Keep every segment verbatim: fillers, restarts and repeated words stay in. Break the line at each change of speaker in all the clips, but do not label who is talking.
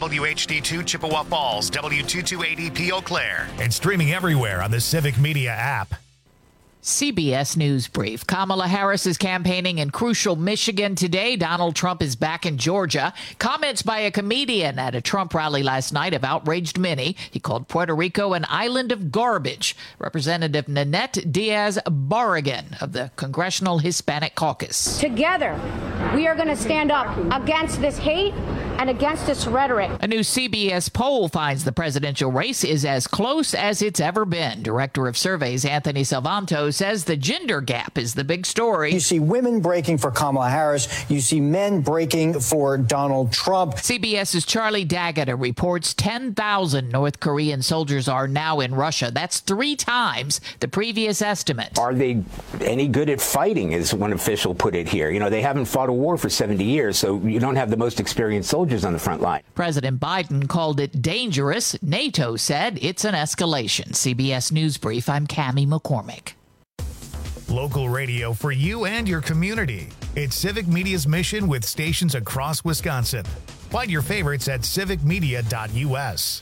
W H D two Chippewa Falls, W two two eight E P Eau Claire, and streaming everywhere on the Civic Media app.
C B S News Brief. Kamala Harris is campaigning in crucial Michigan today. Donald Trump is back in Georgia. Comments by a comedian at a Trump rally last night have outraged many. He called Puerto Rico an island of garbage. Representative Nanette Diaz-Barragán of the Congressional Hispanic Caucus.
Together, we are going to stand up against this hate and against this rhetoric.
A new C B S poll finds the presidential race is as close as it's ever been. Director of Surveys Anthony Salvanto says the gender gap is the big story.
You see women breaking for Kamala Harris. You see men breaking for Donald Trump.
CBS's Charlie D'Agata reports ten thousand North Korean soldiers are now in Russia. That's three times the previous estimate.
Are they any good at fighting, as one official put it here? You know, they haven't fought a war for seventy years, so you don't have the most experienced soldiers on the front line.
President Biden called it dangerous. NATO said it's an escalation. C B S News Brief, I'm Cammie McCormick.
Local radio for you and your community. It's Civic Media's mission with stations across Wisconsin. Find your favorites at civic media dot U S.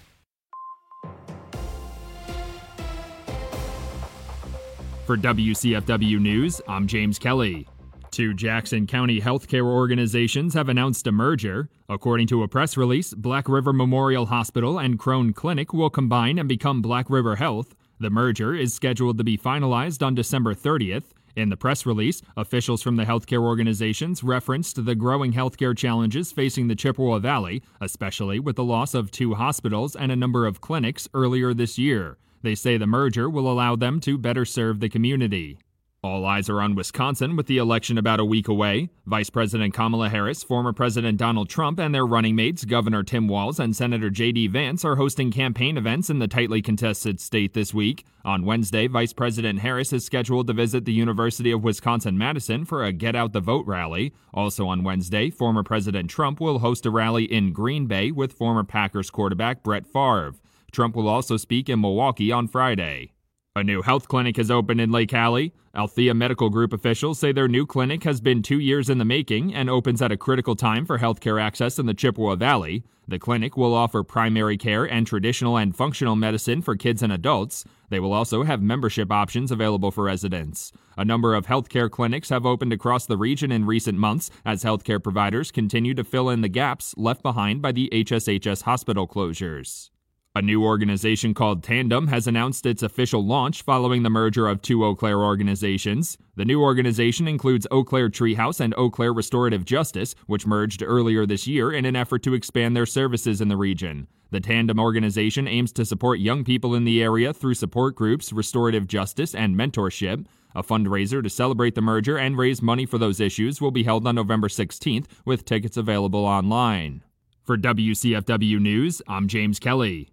For W C F W News, I'm James Kelly. Two Jackson County healthcare organizations have announced a merger. According to a press release, Black River Memorial Hospital and Crone Clinic will combine and become Black River Health. The merger is scheduled to be finalized on December thirtieth. In the press release, officials from the healthcare organizations referenced the growing healthcare challenges facing the Chippewa Valley, especially with the loss of two hospitals and a number of clinics earlier this year. They say the merger will allow them to better serve the community. All eyes are on Wisconsin with the election about a week away. Vice President Kamala Harris, former President Donald Trump, and their running mates, Governor Tim Walz and Senator J D Vance, are hosting campaign events in the tightly contested state this week. On Wednesday, Vice President Harris is scheduled to visit the University of Wisconsin-Madison for a Get Out the Vote rally. Also on Wednesday, former President Trump will host a rally in Green Bay with former Packers quarterback Brett Favre. Trump will also speak in Milwaukee on Friday. A new health clinic has opened in Lake Hallie. Althea Medical Group officials say their new clinic has been two years in the making and opens at a critical time for healthcare access in the Chippewa Valley. The clinic will offer primary care and traditional and functional medicine for kids and adults. They will also have membership options available for residents. A number of healthcare clinics have opened across the region in recent months as healthcare providers continue to fill in the gaps left behind by the H S H S hospital closures. A new organization called Tandem has announced its official launch following the merger of two Eau Claire organizations. The new organization includes Eau Claire Treehouse and Eau Claire Restorative Justice, which merged earlier this year in an effort to expand their services in the region. The Tandem organization aims to support young people in the area through support groups, restorative justice, and mentorship. A fundraiser to celebrate the merger and raise money for those issues will be held on November sixteenth, with tickets available online. For W C F W News, I'm James Kelly.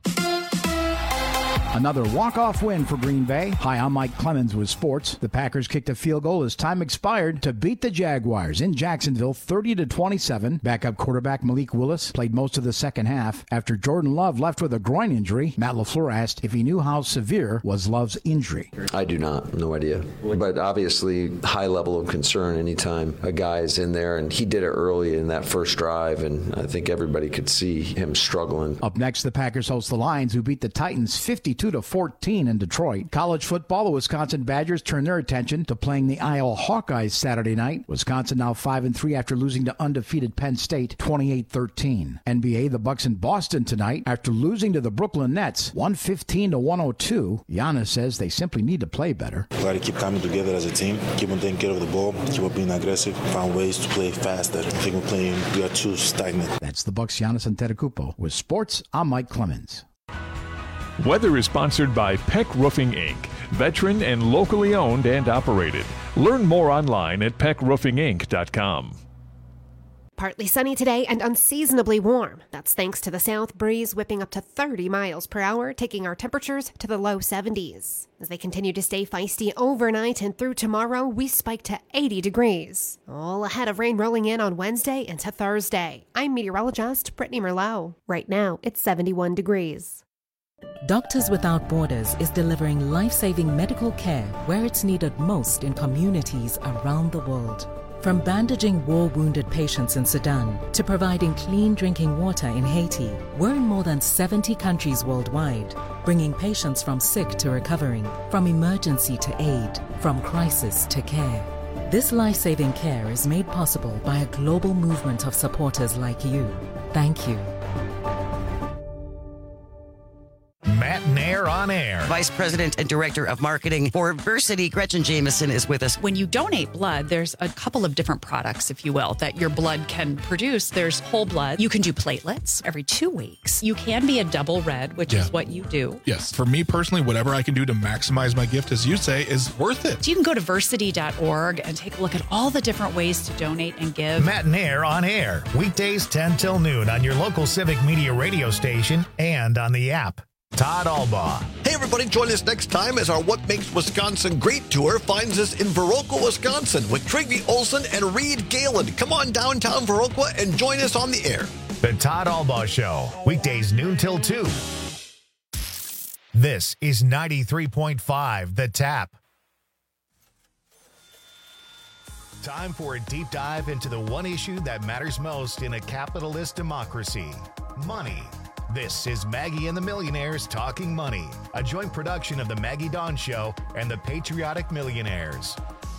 Another walk-off win for Green Bay. Hi, I'm Mike Clemens with sports. The Packers kicked a field goal as time expired to beat the Jaguars in Jacksonville thirty to twenty-seven. Backup quarterback Malik Willis played most of the second half. After Jordan Love left with a groin injury, Matt LaFleur asked if he knew how severe was Love's injury.
I do not. No idea. But obviously, high level of concern anytime a guy is in there, and he did it early in that first drive, and I think everybody could see him struggling.
Up next, the Packers host the Lions, who beat the Titans fifty-two to fourteen in Detroit. College football, the Wisconsin Badgers turn their attention to playing the Iowa Hawkeyes Saturday night. Wisconsin now five and three after losing to undefeated Penn State twenty-eight thirteen. N B A, the Bucks in Boston tonight after losing to the Brooklyn Nets one fifteen to one oh two. Giannis says they simply need to play better.
We got to keep coming together as a team, keep on taking care of the ball, keep on being aggressive, find ways to play faster. I think we're playing, we are too stagnant.
That's the Bucks' Giannis Antetokounmpo. With sports, I'm Mike Clemens.
Weather is sponsored by Peck Roofing, Incorporated, veteran and locally owned and operated. Learn more online at peck roofing inc dot com.
Partly sunny today and unseasonably warm. That's thanks to the south breeze whipping up to thirty miles per hour, taking our temperatures to the low seventies. As they continue to stay feisty overnight and through tomorrow, we spike to eighty degrees. All ahead of rain rolling in on Wednesday into Thursday. I'm meteorologist Brittany Merlot. Right now, it's seventy-one degrees.
Doctors Without Borders is delivering life-saving medical care where it's needed most in communities around the world. From bandaging war-wounded patients in Sudan to providing clean drinking water in Haiti, we're in more than seventy countries worldwide, bringing patients from sick to recovering, from emergency to aid, from crisis to care. This life-saving care is made possible by a global movement of supporters like you. Thank you.
Matt Nair on air.
Vice President and Director of Marketing for Versiti, Gretchen Jameson, is with us.
When you donate blood, there's a couple of different products, if you will, that your blood can produce. There's whole blood. You can do platelets every two weeks. You can be a double red, which yeah. is what you do.
Yes. For me personally, whatever I can do to maximize my gift, as you say, is worth it.
So you can go to versiti dot org and take a look at all the different ways to donate and give.
Matt Nair on air. Weekdays ten till noon on your local Civic Media radio station and on the app. Todd Albaugh.
Hey, everybody, join us next time as our What Makes Wisconsin Great tour finds us in Viroqua, Wisconsin with Trygve Olsen and Reed Galen. Come on downtown Viroqua and join us on the air.
The Todd Albaugh Show, weekdays noon till two. This is ninety-three point five The Tap. Time for a deep dive into the one issue that matters most in a capitalist democracy: money. This is Maggie and the Millionaires Talking Money, a joint production of the Maggie Dawn Show and the Patriotic Millionaires.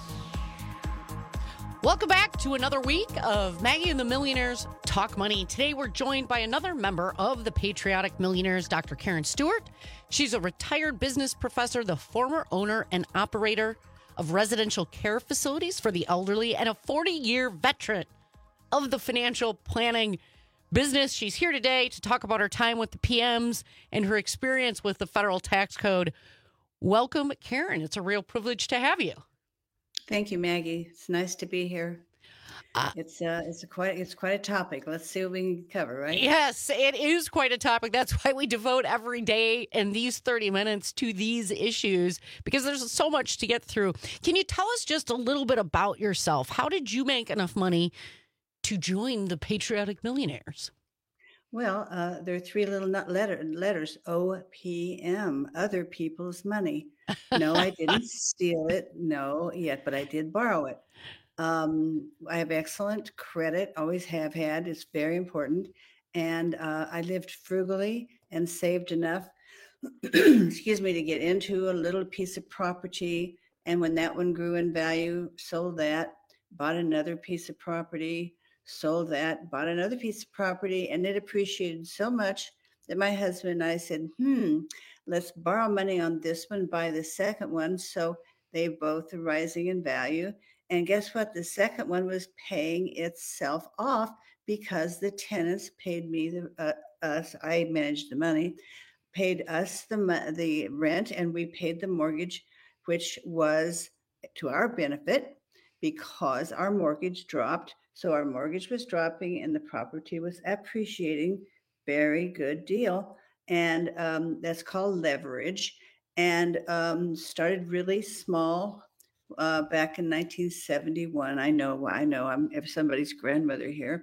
Welcome back to another week of Maggie and the Millionaires Talk Money. Today we're joined by another member of the Patriotic Millionaires, Doctor Karen Stewart. She's a retired business professor, the former owner and operator of residential care facilities for the elderly, and a forty-year veteran of the financial planning business. She's here today to talk about her time with the P Ms and her experience with the federal tax code. Welcome, Karen. It's a real privilege to have you.
Thank you, Maggie. It's nice to be here. Uh, it's uh, it's a quite it's quite a topic. Let's see what we can cover, right?
Yes, it is quite a topic. That's why we devote every day in these thirty minutes to these issues, because there's so much to get through. Can you tell us just a little bit about yourself? How did you make enough money to join the Patriotic Millionaires?
Well, uh, there are three little letter, letters, O P M, other people's money. No, I didn't steal it. No, yet, but I did borrow it. Um, I have excellent credit, always have had. It's very important. And uh, I lived frugally and saved enough, excuse me, to get into a little piece of property. And when that one grew in value, sold that, bought another piece of property, sold that, bought another piece of property, and it appreciated so much that my husband and I said, hmm, let's borrow money on this one, buy the second one. So they both are rising in value. And guess what? The second one was paying itself off because the tenants paid me, the, uh, us, I managed the money, paid us the, the rent, and we paid the mortgage, which was to our benefit because our mortgage dropped. So our mortgage was dropping and the property was appreciating. Very good deal. And um, that's called leverage. And um, started really small uh, back in nineteen seventy-one. I know, I know I'm somebody's grandmother here.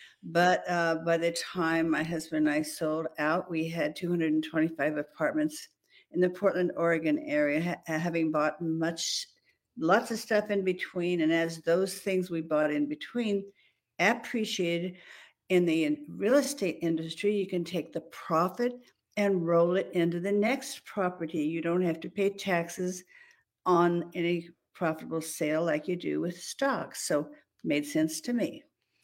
But uh, by the time my husband and I sold out, we had two hundred twenty-five apartments in the Portland, Oregon area, ha- having bought much lots of stuff in between. And as those things we bought in between appreciated in the real estate industry, you can take the profit and roll it into the next property. You don't have to pay taxes on any profitable sale like you do with stocks. So it made sense to me.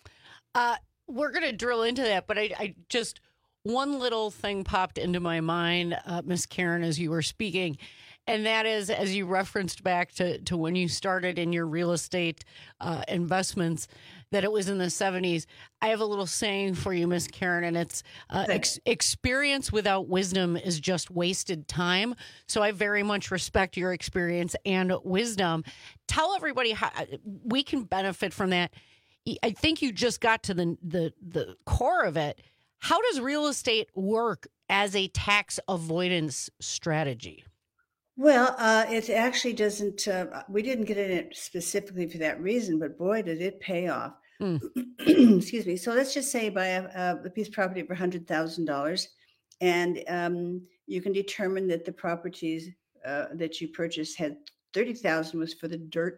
Uh, we're going to drill into that, but I, I just, one little thing popped into my mind, uh, Miss Karen, as you were speaking. And that is, as you referenced back to, to when you started in your real estate uh, investments, that it was in the seventies. I have a little saying for you, Miss Karen, and it's uh, ex- experience without wisdom is just wasted time. So I very much respect your experience and wisdom. Tell everybody how we can benefit from that. I think you just got to the the, the core of it. How does real estate work as a tax avoidance strategy?
Well, uh, it actually doesn't, uh, we didn't get in it specifically for that reason, but boy, did it pay off. Mm. Excuse me. So let's just say buy a, a piece of property for one hundred thousand dollars, and um, you can determine that the properties uh, that you purchased had thirty thousand dollars was for the dirt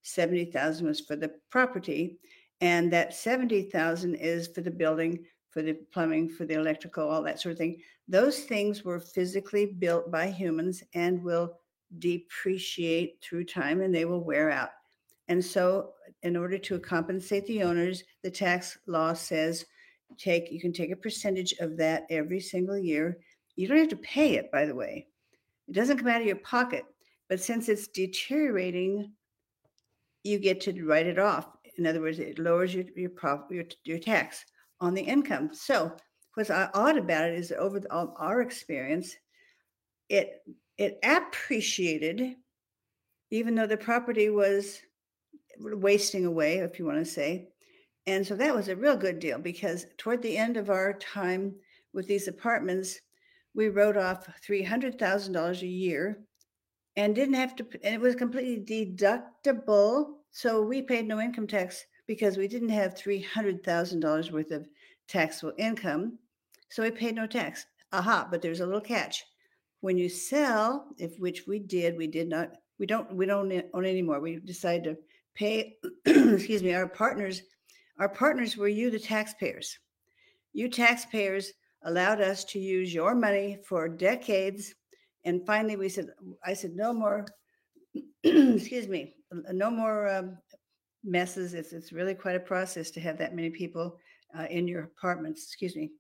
seventy thousand was for the property, and that seventy thousand is for the building, for the plumbing, for the electrical, all that sort of thing. Those things were physically built by humans and will depreciate through time, and they will wear out. And so in order to compensate the owners, the tax law says take you can take a percentage of that every single year. You don't have to pay it, by the way. It doesn't come out of your pocket, but since it's deteriorating, you get to write it off. In other words, it lowers your your, prof, your, your tax on the income. So what's odd about it is over the, our experience, it it appreciated, even though the property was wasting away, if you want to say. And so that was a real good deal, because toward the end of our time with these apartments, we wrote off three hundred thousand dollars a year and didn't have to, and it was completely deductible. So we paid no income tax because we didn't have three hundred thousand dollars worth of taxable income. So we paid no tax. Aha, but there's a little catch. When you sell, if which we did, we did not, we don't, we don't own anymore. We decided to pay, excuse me, our partners, our partners were you, the taxpayers. You taxpayers allowed us to use your money for decades. And finally we said, I said, no more, excuse me, no more um, messes. It's, it's really quite a process to have that many people uh, in your apartments, excuse me.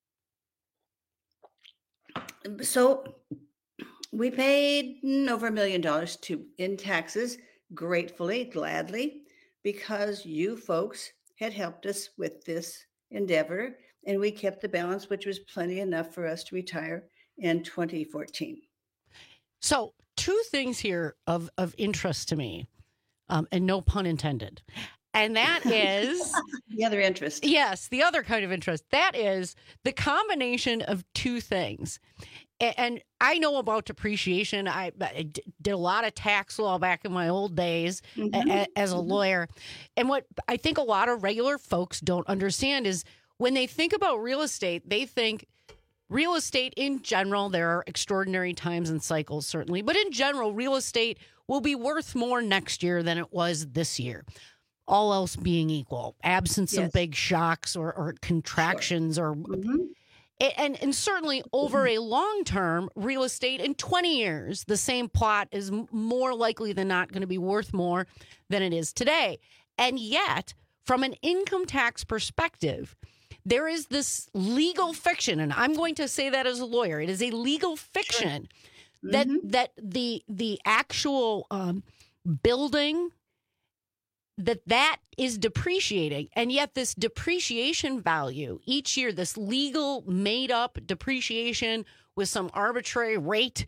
So we paid over a million dollars to in taxes, gratefully, gladly, because you folks had helped us with this endeavor, and we kept the balance, which was plenty enough for us to retire in twenty fourteen.
So two things here of, of interest to me, um, and no pun intended. And that is
the other interest.
Yes, the other kind of interest. That is the combination of two things. And, and I know about depreciation. I, I did a lot of tax law back in my old days mm-hmm. a, as a lawyer. And what I think a lot of regular folks don't understand is when they think about real estate, they think real estate in general, there are extraordinary times and cycles, certainly. But in general, real estate will be worth more next year than it was this year. All else being equal, absent some
yes.
big shocks or, or contractions sure. or
mm-hmm.
and, and certainly over a long term, real estate in twenty years, the same plot is more likely than not going to be worth more than it is today. And yet, from an income tax perspective, there is this legal fiction, and I'm going to say that as a lawyer, it is a legal fiction sure. that mm-hmm. that the the actual um, building that that is depreciating. And yet this depreciation value each year, this legal made up depreciation with some arbitrary rate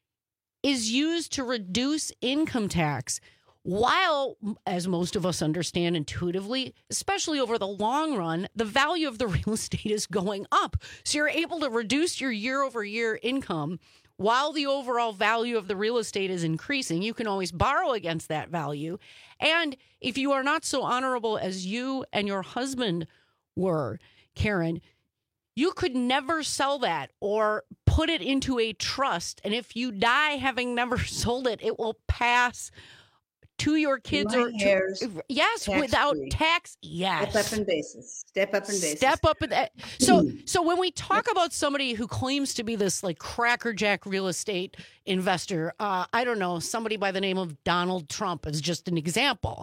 is used to reduce income tax. While, as most of us understand intuitively, especially over the long run, the value of the real estate is going up. So you're able to reduce your year over year income while the overall value of the real estate is increasing. You can always borrow against that value. And if you are not so honorable as you and your husband were, Karen, you could never sell that or put it into a trust. And if you die having never sold it, it will pass to your kids
My
or
heirs,
to, yes,
tax
without
free.
tax. Yes.
Step up in basis. Step up in basis.
Step up in that. So, so when we talk about somebody who claims to be this like crackerjack real estate investor, uh, I don't know, somebody by the name of Donald Trump is just an example.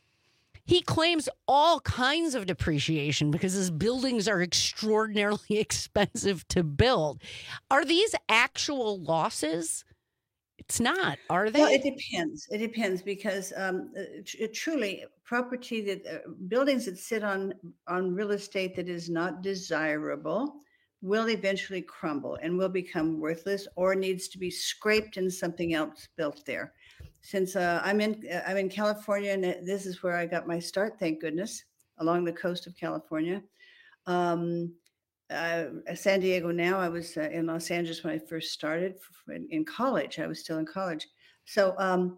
He claims all kinds of depreciation because his buildings are extraordinarily expensive to build. Are these actual losses? It's not, are they?
Well, it depends. It depends because um, tr- truly, property that uh, buildings that sit on on real estate that is not desirable will eventually crumble and will become worthless, or needs to be scraped and something else built there. Since uh, I'm in uh, I'm in California, and this is where I got my start, thank goodness, along the coast of California. Um, Uh, San Diego now. I was uh, in Los Angeles when I first started in, in college. I was still in college. So um,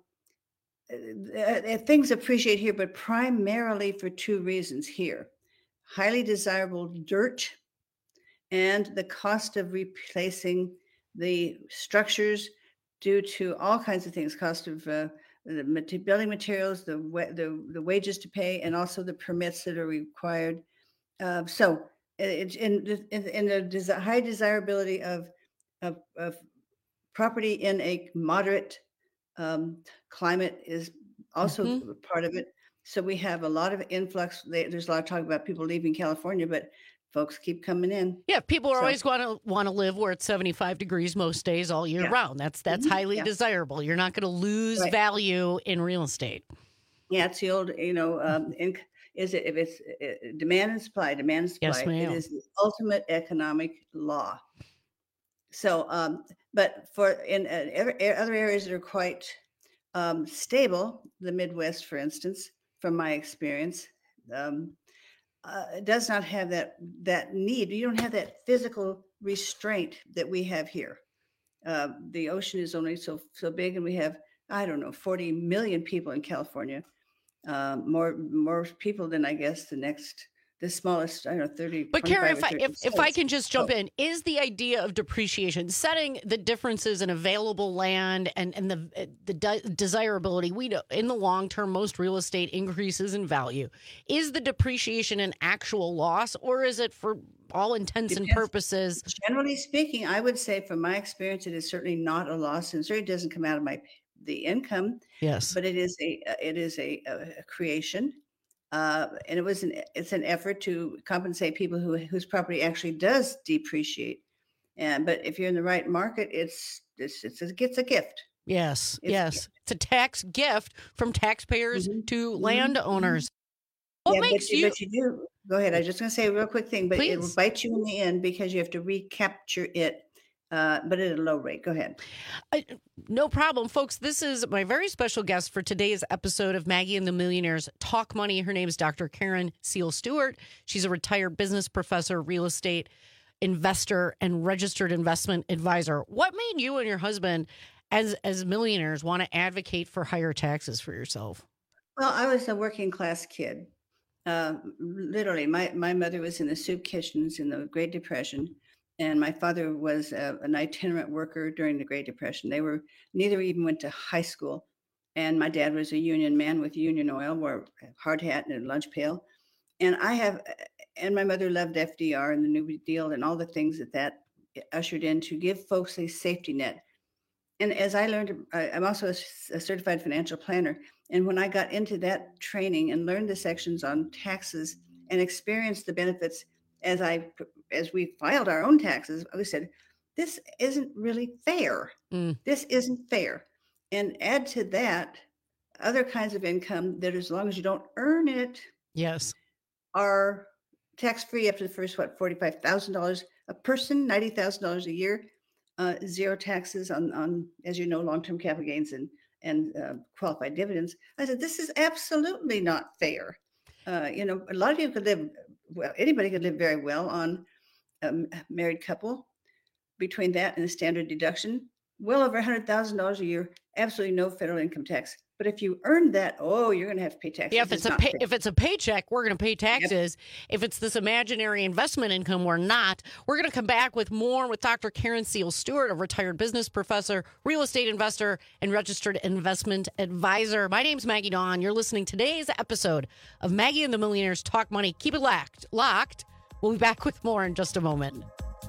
uh, things appreciate here, but primarily for two reasons here. Highly desirable dirt and the cost of replacing the structures due to all kinds of things, cost of uh, the mate- building materials, the, wa- the the wages to pay, and also the permits that are required. Uh, so, it, in the- in, in the desi- high desirability of, of of property in a moderate um, climate is also
Mhm.
part of it. So we have a lot of influx. They, there's a lot of talk about people leaving California, but folks keep coming in.
Yeah, people are
So-
always going to want to live where it's seventy-five degrees most days all year
Yeah.
round. That's that's
Mhm.
highly
Yeah.
desirable. You're not going to lose
Right.
value in real estate.
Yeah, it's the old, you know, um, inc- is it if it's uh, demand and supply, demand and supply,
Yes,
it
ma'am.
is the ultimate economic law. So, um, but for in uh, ev- a- other areas that are quite um, stable, the Midwest, for instance, from my experience, um, uh, it does not have that that need. You don't have that physical restraint that we have here. Uh, the ocean is only so so big, and we have I don't know forty million people in California. Um, more more people than I guess the next the smallest I don't know thirty.
But Karen, if I
twenty-five or
if,
thirty
if I
states.
can just jump
So-
in, is the idea of depreciation setting the differences in available land and and the uh, the de- desirability? We know in the long term, most real estate increases in value. Is the depreciation an actual loss, or is it for all intents and
Depends.
purposes?
Generally speaking, I would say from my experience, it is certainly not a loss, and certainly doesn't come out of my the income.
Yes.
But it is a uh, it is a, a, a creation, uh, and it was an it's an effort to compensate people who whose property actually does depreciate. And but if you're in the right market, it's it's it's a, it's a gift.
Yes,
It's a
yes. It's a tax gift from taxpayers to landowners. What
Yeah,
makes
but
you?
But you do. Go ahead. I was just going to say a real quick thing, but it will
Please.
bite you in the end because you have to recapture it, uh, but at a low rate. Go ahead.
I- no problem, folks. This is my very special guest for today's episode of Maggie and the Millionaires Talk Money. Her name is Doctor Karen Seal Stewart. She's a retired business professor, real estate investor, and registered investment advisor. What made you and your husband, as as millionaires, want to advocate for higher taxes for yourself?
Well, I was a working class kid. Uh, literally, my, my mother was in the soup kitchens in the Great Depression, and my father was a, an itinerant worker during the Great Depression. They were neither even went to high school, and my dad was a union man with Union Oil, wore a hard hat and a lunch pail. And I have, and my mother loved F D R and the New Deal and all the things that that ushered in to give folks a safety net. And as I learned, I- I'm also a s- a certified financial planner. And when I got into that training and learned the sections on taxes and experienced the benefits as I as we filed our own taxes, we said, this isn't really fair.
Mm.
This isn't fair. And add to that other kinds of income that as long as you don't earn it
Yes.
are tax-free up to the first, what, forty-five thousand dollars a person, ninety thousand dollars a year, uh, zero taxes on, on, as you know, long-term capital gains and and uh, qualified dividends. I said, this is absolutely not fair. Uh, you know, a lot of people could live, well, anybody could live very well on a married couple. Between that and the standard deduction, well over one hundred thousand dollars a year, absolutely no federal income tax. But if you earn that, oh, you're going to have to pay taxes.
Yeah, if it's a
not
pay,
fair.
if it's a paycheck, we're going to pay taxes. If it's this imaginary investment income, we're not. We're going to come back with more with Doctor Karen Seal Stewart, a retired business professor, real estate investor, and registered investment advisor. My name's Maggie Dawn. You're listening to today's episode of Maggie and the Millionaires Talk Money. Keep it locked. Locked. We'll be back with more in just a moment.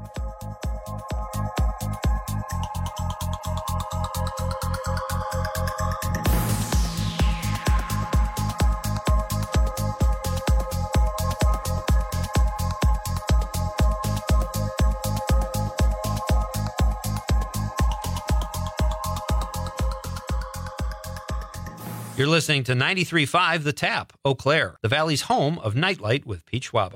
You're listening to ninety-three point five The Tap, Eau Claire, the Valley's home of Nightlight with Pete Schwaba.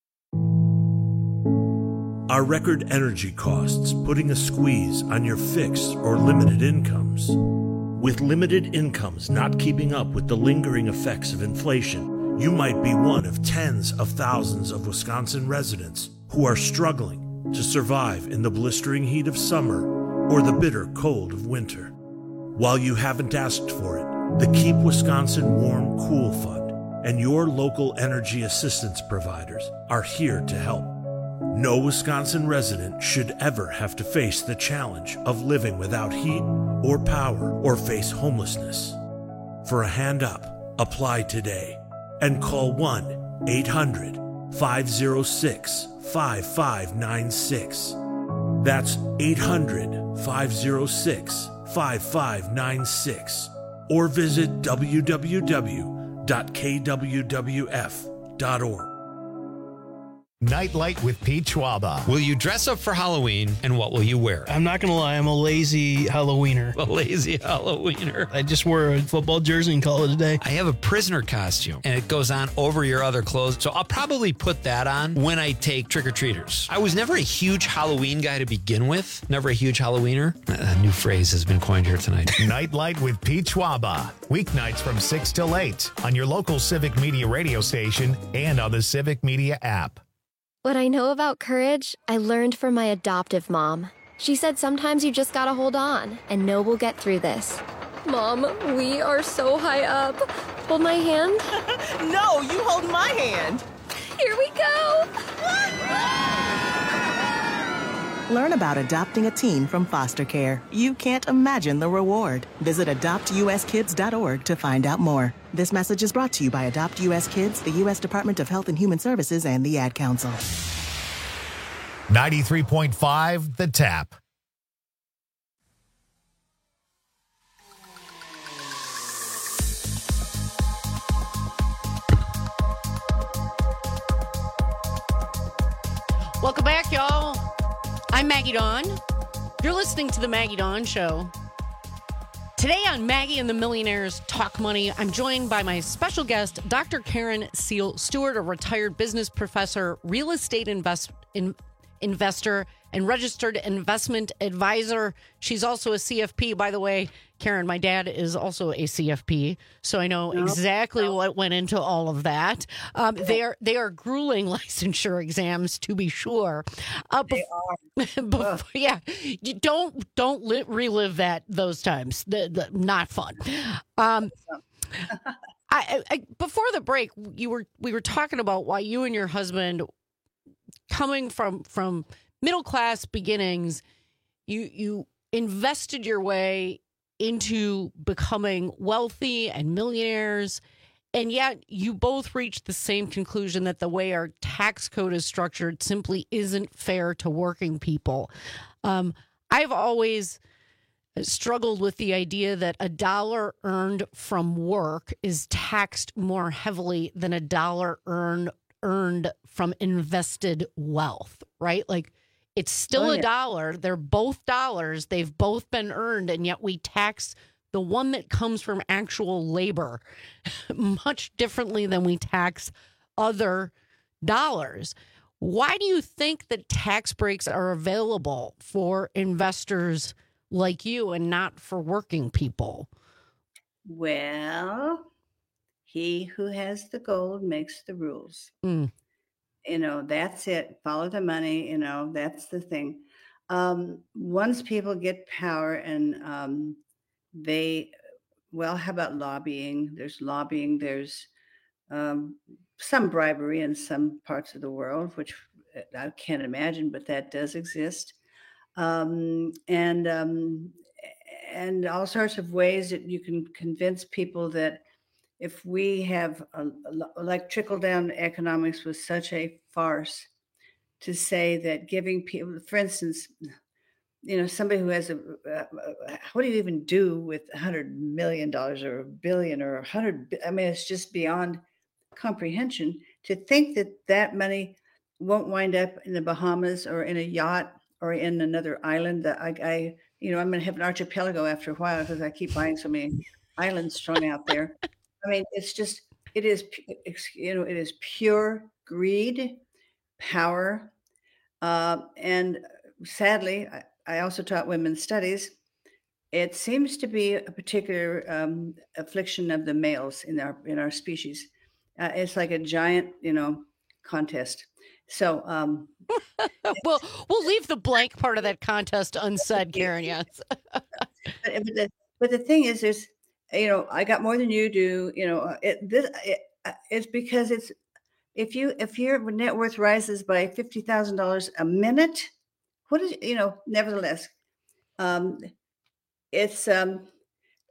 Are record energy costs putting a squeeze on your fixed or limited incomes? With limited incomes not keeping up with the lingering effects of inflation, you might be one of tens of thousands of Wisconsin residents who are struggling to survive in the blistering heat of summer or the bitter cold of winter. While you haven't asked for it, the Keep Wisconsin Warm Cool Fund and your local energy assistance providers are here to help. No Wisconsin resident should ever have to face the challenge of living without heat or power or face homelessness. for a hand up. Apply today and call one eight hundred five oh six five five nine six. That's eight hundred five oh six five five nine six. Or visit w w w dot k w w f dot org.
Nightlight with Pete Schwaba.
Will you dress up for Halloween, and what will you wear?
I'm not going to lie, I'm a lazy Halloweener.
A lazy Halloweener.
I just wear a football jersey and call it a day.
I have a prisoner costume, and it goes on over your other clothes, so I'll probably put that on when I take trick-or-treaters. I was never a huge Halloween guy to begin with. Never a huge Halloweener. A new phrase has been coined here tonight.
Nightlight with Pete Schwaba. Weeknights from six till eight on your local Civic Media radio station and on the Civic Media app.
What I know about courage, I learned from my adoptive mom. She said sometimes you just gotta hold on and know we'll get through this. Mom, we are so high up. Hold my hand.
No, you hold my hand.
Here we go.
Learn about adopting a teen from foster care. You can't imagine the reward. Visit adopt u s kids dot org to find out more. This message is brought to you by Adopt U S Kids, the U S Department of Health and Human Services, and the Ad Council.
ninety-three point five The Tap.
Welcome back, y'all. I'm Maggie Dawn. You're listening to The Maggie Dawn Show. Today on Maggie and the Millionaires Talk Money, I'm joined by my special guest, Doctor Karen Seal Stewart, a retired business professor, real estate invest, in, investor, and registered investment advisor. She's also a C F P, by the way. Karen, my dad is also a C F P, so I know nope. exactly nope. what went into all of that. Um, they are they are grueling licensure exams, to be sure. Uh,
they
bef- are. bef- yeah, you don't don't li- relive that those times. The, the, not fun. Um, I, I, before the break, you were we were talking about why you and your husband, coming from from middle class beginnings, you you invested your way into becoming wealthy and millionaires, and yet you both reached the same conclusion that the way our tax code is structured simply isn't fair to working people. Um, I've always struggled with the idea that a dollar earned from work is taxed more heavily than a dollar earned earned from invested wealth, right? Like, it's still oh, yeah. a dollar. They're both dollars. They've both been earned, and yet we tax the one that comes from actual labor much differently than we tax other dollars. Why do you think that tax breaks are available for investors like you and not for working people?
Well, he who has the gold makes the rules.
Mm.
You know, that's it. Follow the money. You know, that's the thing. Um, once people get power and um, they, well, how about lobbying? There's lobbying. There's um, some bribery in some parts of the world, which I can't imagine, but that does exist. Um, and um, and all sorts of ways that you can convince people that if we have, a, a, like trickle-down economics was such a farce, to say that giving people, for instance, you know, somebody who has a, uh, what do you even do with one hundred million dollars or a billion or a hundred? I mean, it's just beyond comprehension to think that that money won't wind up in the Bahamas or in a yacht or in another island. That I, I you know, I'm going to have an archipelago after a while because I keep buying so many islands strung out there. I mean, it's just, it is, you know, it is pure greed, power. Uh, and sadly, I, I also taught women's studies. It seems to be a particular um, affliction of the males in our, in our species. Uh, it's like a giant, you know, contest. So, um,
well, we'll leave the blank part of that contest unsaid, Karen. Yes.
but, but, the, but the thing is, there's, you know, I got more than you do. You know, it, this it, it's because it's if you if your net worth rises by fifty thousand dollars a minute, what is you know? Nevertheless, um, it's um,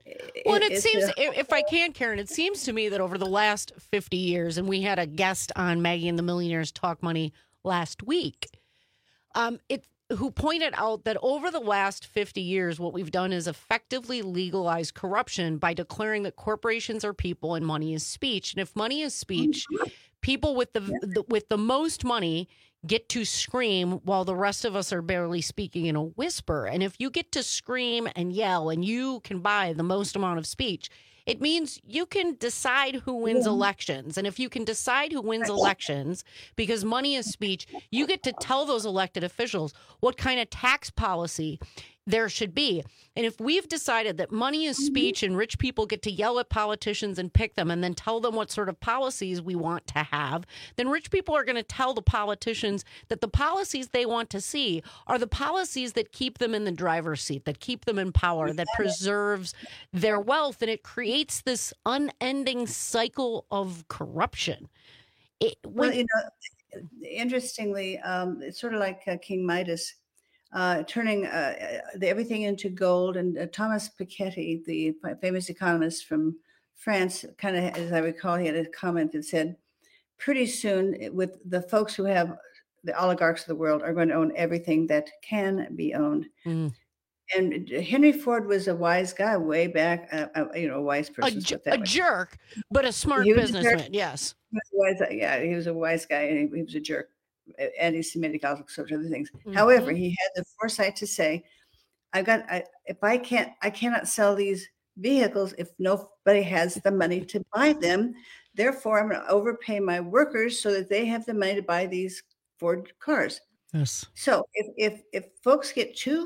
Well, and it
it's
seems,
a-
if I can, Karen, it seems to me that over the last fifty years, and we had a guest on Maggie and the Millionaires Talk Money last week, um, it who pointed out that over the last fifty years, what we've done is effectively legalize corruption by declaring that corporations are people and money is speech. And if money is speech, people with the, the with the most money get to scream while the rest of us are barely speaking in a whisper. And if you get to scream and yell and you can buy the most amount of speech, it means you can decide who wins elections. And if you can decide who wins elections because money is speech, you get to tell those elected officials what kind of tax policy there should be. And if we've decided that money is speech and rich people get to yell at politicians and pick them and then tell them what sort of policies we want to have, then rich people are going to tell the politicians that the policies they want to see are the policies that keep them in the driver's seat, that keep them in power, that preserves their wealth. And it creates this unending cycle of corruption. It, when,
well, you know, interestingly, um, it's sort of like uh, King Midas. Uh, turning uh, the, everything into gold. And uh, Thomas Piketty, the famous economist from France, kind of, as I recall, he had a comment that said, pretty soon, with the folks who have the oligarchs of the world are going to own everything that can be owned.
Mm.
And Henry Ford was a wise guy way back, uh, uh, you know, a wise person.
A, ju- a jerk, but a smart businessman, yes.
He was wise, yeah, he was a wise guy, and he, he was a jerk. Anti-Semitic, all sorts of other things. Mm-hmm. However, he had the foresight to say, "I've got. I, if I can't, I cannot sell these vehicles if nobody has the money to buy them. Therefore, I'm going to overpay my workers so that they have the money to buy these Ford cars."
Yes.
So if if if folks get too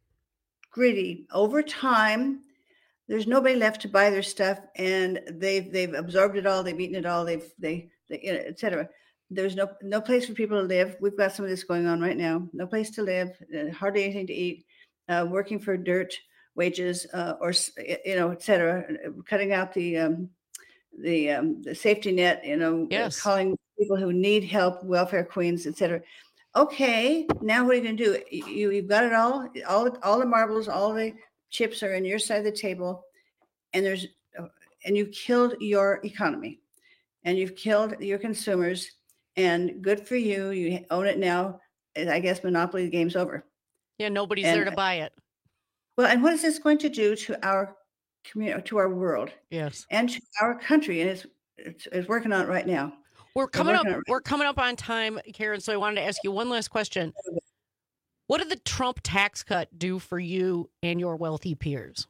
greedy over time, there's nobody left to buy their stuff, and they've they've absorbed it all. They've eaten it all. They've they, they you know, et cetera. There's no no place for people to live. We've got some of this going on right now. No place to live, uh, hardly anything to eat, uh, working for dirt wages, uh, or you know, et cetera. Cutting out the um, the um, the safety net. You know,
yes.
Calling people who need help welfare queens, et cetera. Okay, now what are you going to do? You you've got it all. All all the marbles, all the chips are in your side of the table, and there's and you've killed your economy, and you've killed your consumers. And good for you. You own it now. I guess Monopoly, the game's over.
Yeah, nobody's
and,
there to buy it.
Well, and what is this going to do to our community, to our world?
Yes.
And to our country? And it's it's, it's working on it right now.
We're coming up.
Right
we're coming up on time, Karen. So I wanted to ask you one last question. What did the Trump tax cut do for you and your wealthy peers?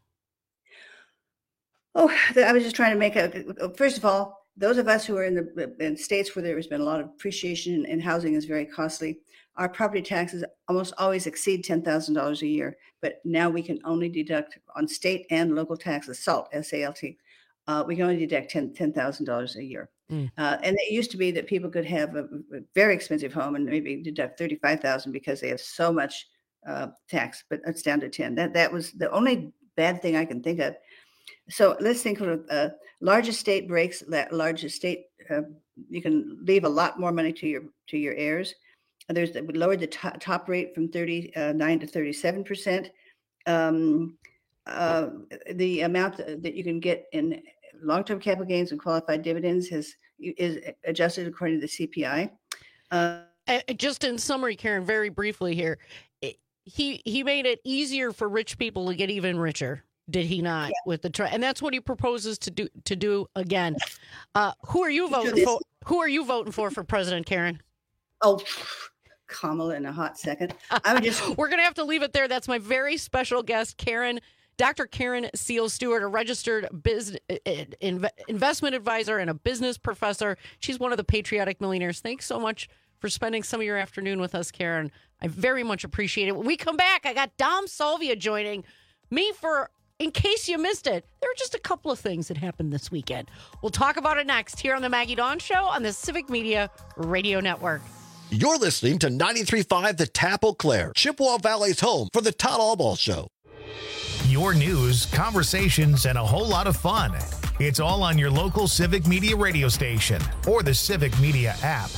Oh, I was just trying to make a. First of all, those of us who are in the in states where there has been a lot of appreciation and housing is very costly, our property taxes almost always exceed ten thousand dollars a year. But now we can only deduct on state and local taxes, SALT, S A L T, uh, we can only deduct ten thousand dollars a year. Mm. Uh, and it used to be that people could have a, a very expensive home and maybe deduct thirty-five thousand dollars because they have so much uh, tax, but it's down to ten. That that was the only bad thing I can think of. So let's think of a uh, large estate breaks. That large estate, uh, you can leave a lot more money to your to your heirs. There's we lowered the top, top rate from thirty-nine to thirty-seven percent. Um, uh, the amount that you can get in long-term capital gains and qualified dividends has is adjusted according to the C P I.
Uh, Just in summary, Karen, very briefly here, he he made it easier for rich people to get even richer. Did he not? Yeah. With the try, and that's what he proposes to do to do again. Uh, who are you voting for? Who are you voting for for president, Karen?
Oh, Kamala in a hot second. I'm just.
We're gonna have to leave it there. That's my very special guest, Karen, Doctor Karen Seal Stewart, a registered business investment advisor and a business professor. She's one of the patriotic millionaires. Thanks so much for spending some of your afternoon with us, Karen. I very much appreciate it. When we come back, I got Dom Salvia joining me for. In case you missed it, there are just a couple of things that happened this weekend. We'll talk about it next here on the Maggie Dawn Show on the Civic Media Radio Network.
You're listening to ninety-three point five The Tap Eau Claire, Chippewa Valley's home for the Todd Allball Show.
Your news, conversations, and a whole lot of fun. It's all on your local Civic Media radio station or the Civic Media app.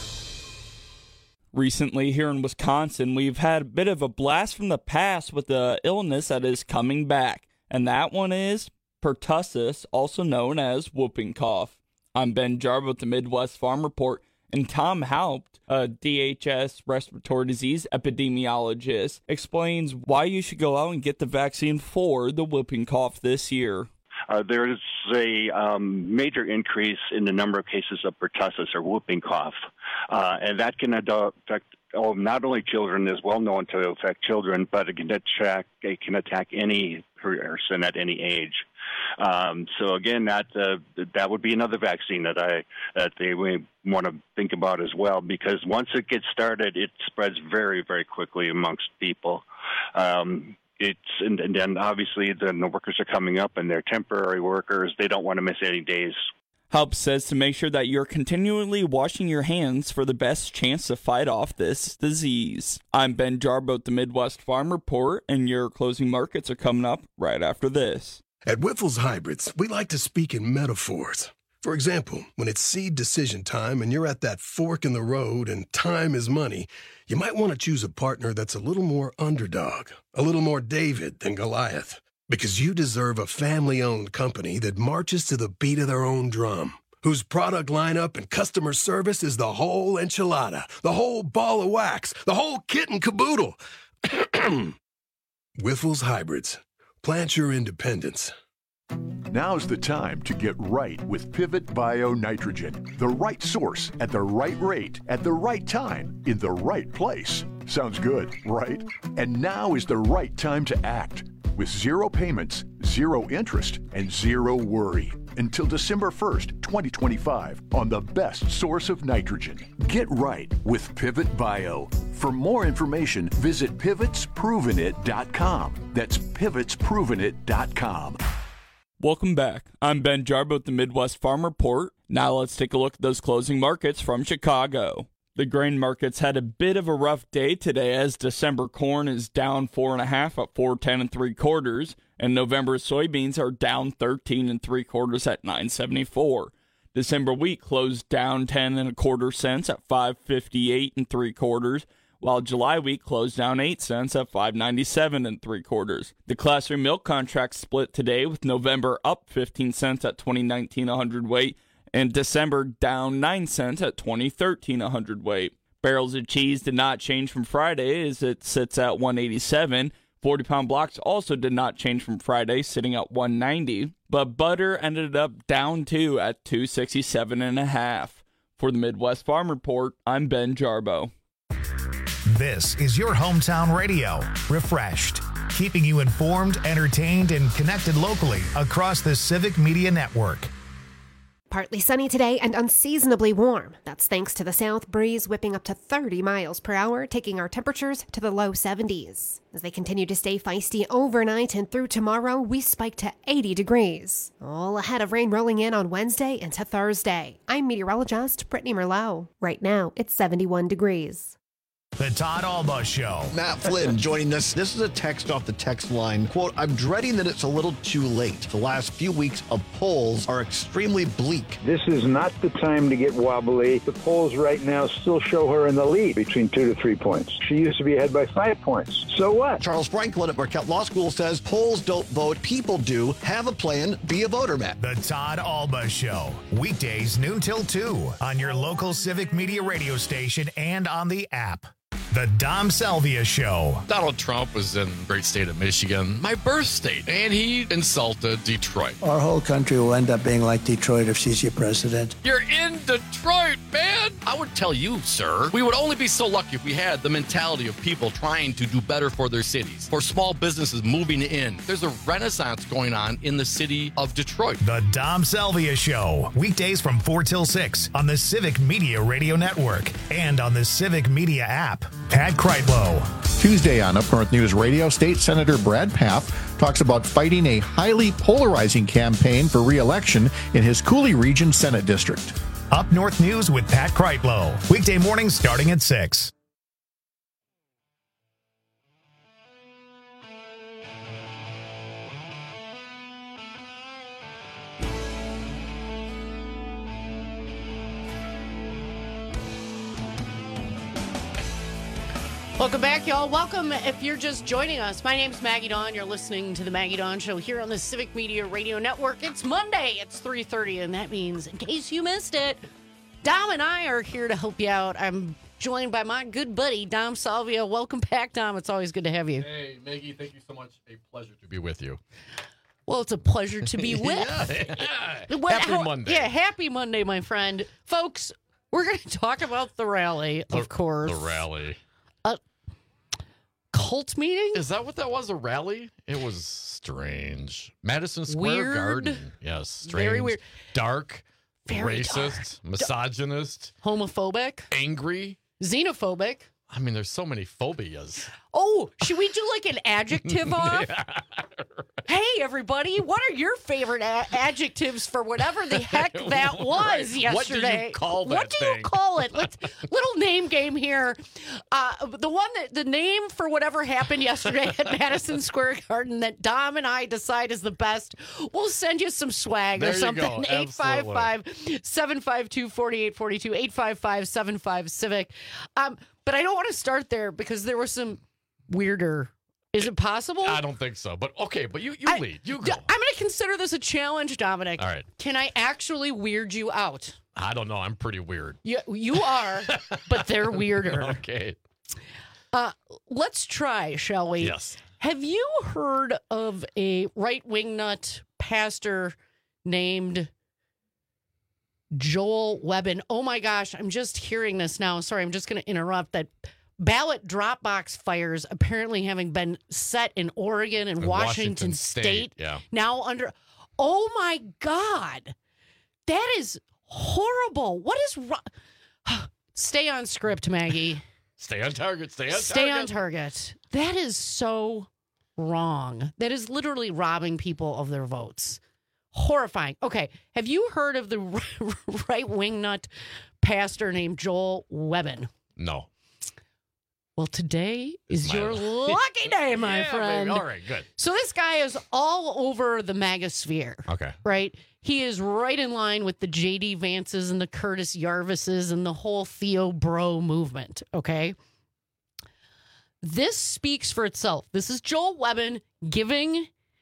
Recently here in Wisconsin, we've had a bit of a blast from the past with the illness that is coming back. And that one is pertussis, also known as whooping cough. I'm Ben Jarbo with the Midwest Farm Report, and Tom Haupt, a D H S respiratory disease epidemiologist, explains why you should go out and get the vaccine for the whooping cough this year.
Uh, there is a um, major increase in the number of cases of pertussis or whooping cough, uh, and that can affect oh, not only children. Is well known to affect children, but it can attack it can attack any person at any age. Um, so again, that uh, that would be another vaccine that I that they want to think about as well, because once it gets started, it spreads very very quickly amongst people. Um, It's and, and then obviously the, the workers are coming up and they're temporary workers. They don't want to miss any days.
Help says to make sure that you're continually washing your hands for the best chance to fight off this disease. I'm Ben Jarbo at the Midwest Farm Report, and your closing markets are coming up right after this.
At Wyffels Hybrids, we like to speak in metaphors. For example, when it's seed decision time and you're at that fork in the road and time is money, you might want to choose a partner that's a little more underdog, a little more David than Goliath. Because you deserve a family-owned company that marches to the beat of their own drum, whose product lineup and customer service is the whole enchilada, the whole ball of wax, the whole kit and caboodle. Wyffels Hybrids. Plant your independence.
Now's the time to get right with Pivot Bio Nitrogen. The right source at the right rate at the right time in the right place. Sounds good, right? And now is the right time to act. With zero payments, zero interest, and zero worry. Until December first, twenty twenty-five, on the best source of nitrogen. Get right with Pivot Bio. For more information, visit pivots proven it dot com. That's pivots proven it dot com.
Welcome back. I'm Ben Jarbo with the Midwest Farm Report. Now let's take a look at those closing markets from Chicago. The grain markets had a bit of a rough day today, as December corn is down four and a half at four ten and three quarters, and November soybeans are down thirteen and three quarters at nine seventy-four. December wheat closed down ten and a quarter cents at five fifty-eight and three quarters, while July wheat closed down eight cents at five ninety-seven and three quarters. The Class three milk contract split today, with November up fifteen cents at twenty nineteen a hundredweight, and December down nine cents at twenty thirteen a hundredweight. Barrels of cheese did not change from Friday, as it sits at one eighty-seven. forty-pound blocks also did not change from Friday, sitting at one ninety. But butter ended up down too at two sixty-seven and a half. For the Midwest Farm Report, I'm Ben Jarbo.
This is your hometown radio, Refreshed, keeping you informed, entertained, and connected locally across the Civic Media Network.
Partly sunny today and unseasonably warm. That's thanks to the south breeze whipping up to thirty miles per hour, taking our temperatures to the low seventies. As they continue to stay feisty overnight and through tomorrow, we spike to eighty degrees. All ahead of rain rolling in on Wednesday into Thursday. I'm meteorologist Brittany Merlot. Right now, it's seventy-one degrees.
The Todd Alba Show.
Matt Flynn joining us. This is a text off the text line. Quote, I'm dreading that it's a little too late. The last few weeks of polls are extremely bleak.
This is not the time to get wobbly. The polls right now still show her in the lead between two to three points. She used to be ahead by five points. So what?
Charles Franklin at Marquette Law School says polls don't vote, people do. Have a plan, be a voter, Matt.
The Todd Alba Show. Weekdays noon till two on your local Civic Media radio station and on the app. The Dom Salvia Show.
Donald Trump was in the great state of Michigan, my birth state, and he insulted Detroit.
Our whole country will end up being like Detroit if she's your president.
You're in Detroit, man! I would tell you, sir, we would only be so lucky if we had the mentality of people trying to do better for their cities, for small businesses moving in. There's a renaissance going on in the city of Detroit.
The Dom Salvia Show. Weekdays from four till six on the Civic Media Radio Network and on the Civic Media app. Pat Kreitlow.
Tuesday on Up North News Radio, State Senator Brad Pfaff talks about fighting a highly polarizing campaign for re-election in his Cooley Region Senate District.
Up North News with Pat Kreitlow. Weekday mornings starting at six.
Welcome back, y'all. Welcome if you're just joining us. My name's Maggie Dawn. You're listening to the Maggie Dawn Show here on the Civic Media Radio Network. It's Monday. It's three thirty, and that means, in case you missed it, Dom and I are here to help you out. I'm joined by my good buddy, Dom Salvio. Welcome back, Dom. It's always good to have you.
Hey, Maggie, thank you so much. A pleasure to be with you.
Well, it's a pleasure to be with.
yeah.
What,
Happy
how,
Monday.
Yeah, happy Monday, my friend. Folks, we're going to talk about the rally,
The-
of course.
The rally.
A cult meeting?
Is that what that was, a rally? It was strange. Madison Square
Weird.
Garden. Yes, strange.
Very weird.
Dark.
Very
racist.
dark.
Misogynist.
Homophobic.
Angry.
Xenophobic.
I mean, there's so many phobias.
Oh, should we do like an adjective off?
Yeah,
Hey, everybody, what are your favorite a- adjectives for whatever the heck that was
Right. What do you
yesterday?
call that
What do
thing?
you call it? Let's little name game here. Uh, the one that the name for whatever happened yesterday at Madison Square Garden that Dom and I decide is the best. We'll send you some swag
There
or
you
something.
go.
eight five five, seven five two, four eight four two, eight five five, seven five Civic. Um, but I don't want to start there because there was some weirder. Is it possible?
I don't think so. But okay, but you, you
I-
lead. You
D-
go.
I'm going to consider this a challenge, Dominic.
All right.
Can I actually weird you out?
I don't know. I'm pretty weird.
You, you are, but they're weirder.
Okay.
Uh, let's try, shall we?
Yes.
Have you heard of a right-wing nut pastor named Joel Webbin? Oh, my gosh. I'm just hearing this now. Sorry, I'm just going to interrupt that. Ballot Dropbox fires apparently having been set in Oregon and
In
Washington,
Washington
State.
State, yeah.
Now under. Oh my God, that is horrible. What is wrong? Stay on script, Maggie.
Stay on target. Stay on
Stay
target.
on target. That is so wrong. That is literally robbing people of their votes. Horrifying. Okay, have you heard of the right wing nut pastor named Joel Webbin?
No.
Well, today is
my-
your lucky day, my
Yeah,
friend.
baby. All right, good.
So this guy is all over the MAGA sphere,
Okay.
right? He is right in line with the J D Vances and the Curtis Yarvises and the whole Theo Bro movement, okay? This speaks for itself. This is Joel Webbin giving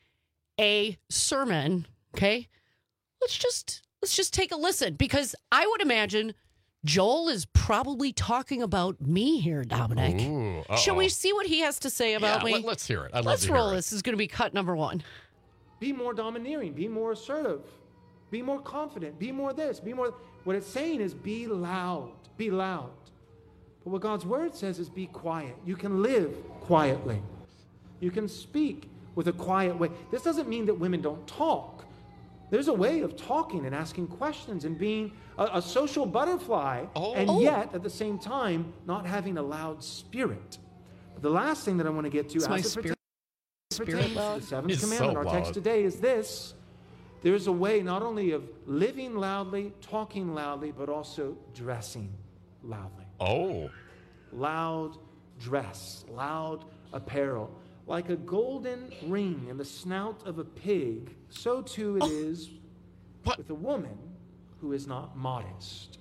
a sermon, okay? Let's just let's just take a listen because I would imagine Joel is probably talking about me here, Dominic.
Ooh,
Shall
uh-oh.
we see what he has to say about
Yeah,
me?
let- let's hear it. I'd love
Let's
to hear
roll
it.
this. This is going to be cut number one.
Be more domineering. Be more assertive. Be more confident. Be more this. Be more. What it's saying is be loud. Be loud. But what God's word says is be quiet. You can live quietly. You can speak with a quiet way. This doesn't mean that women don't talk. There's a way of talking and asking questions and being a, a social butterfly, and
Oh.
yet at the same time not having a loud spirit. But the last thing that I want to get to
Is
as
my
it
spirit-
pertains
spirit
to
loud?
the seventh
It's so
commandment, our text
loud.
today is this: there's a way not only of living loudly, talking loudly, but also dressing loudly.
Oh.
Loud dress, loud apparel. Like a golden ring in the snout of a pig, so too it is with a woman who is not modest.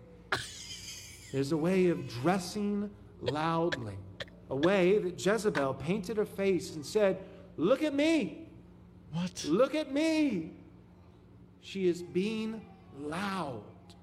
There's a way of dressing loudly, a way that Jezebel painted her face and said, "Look at me.
What?
Look at me." She is being loud.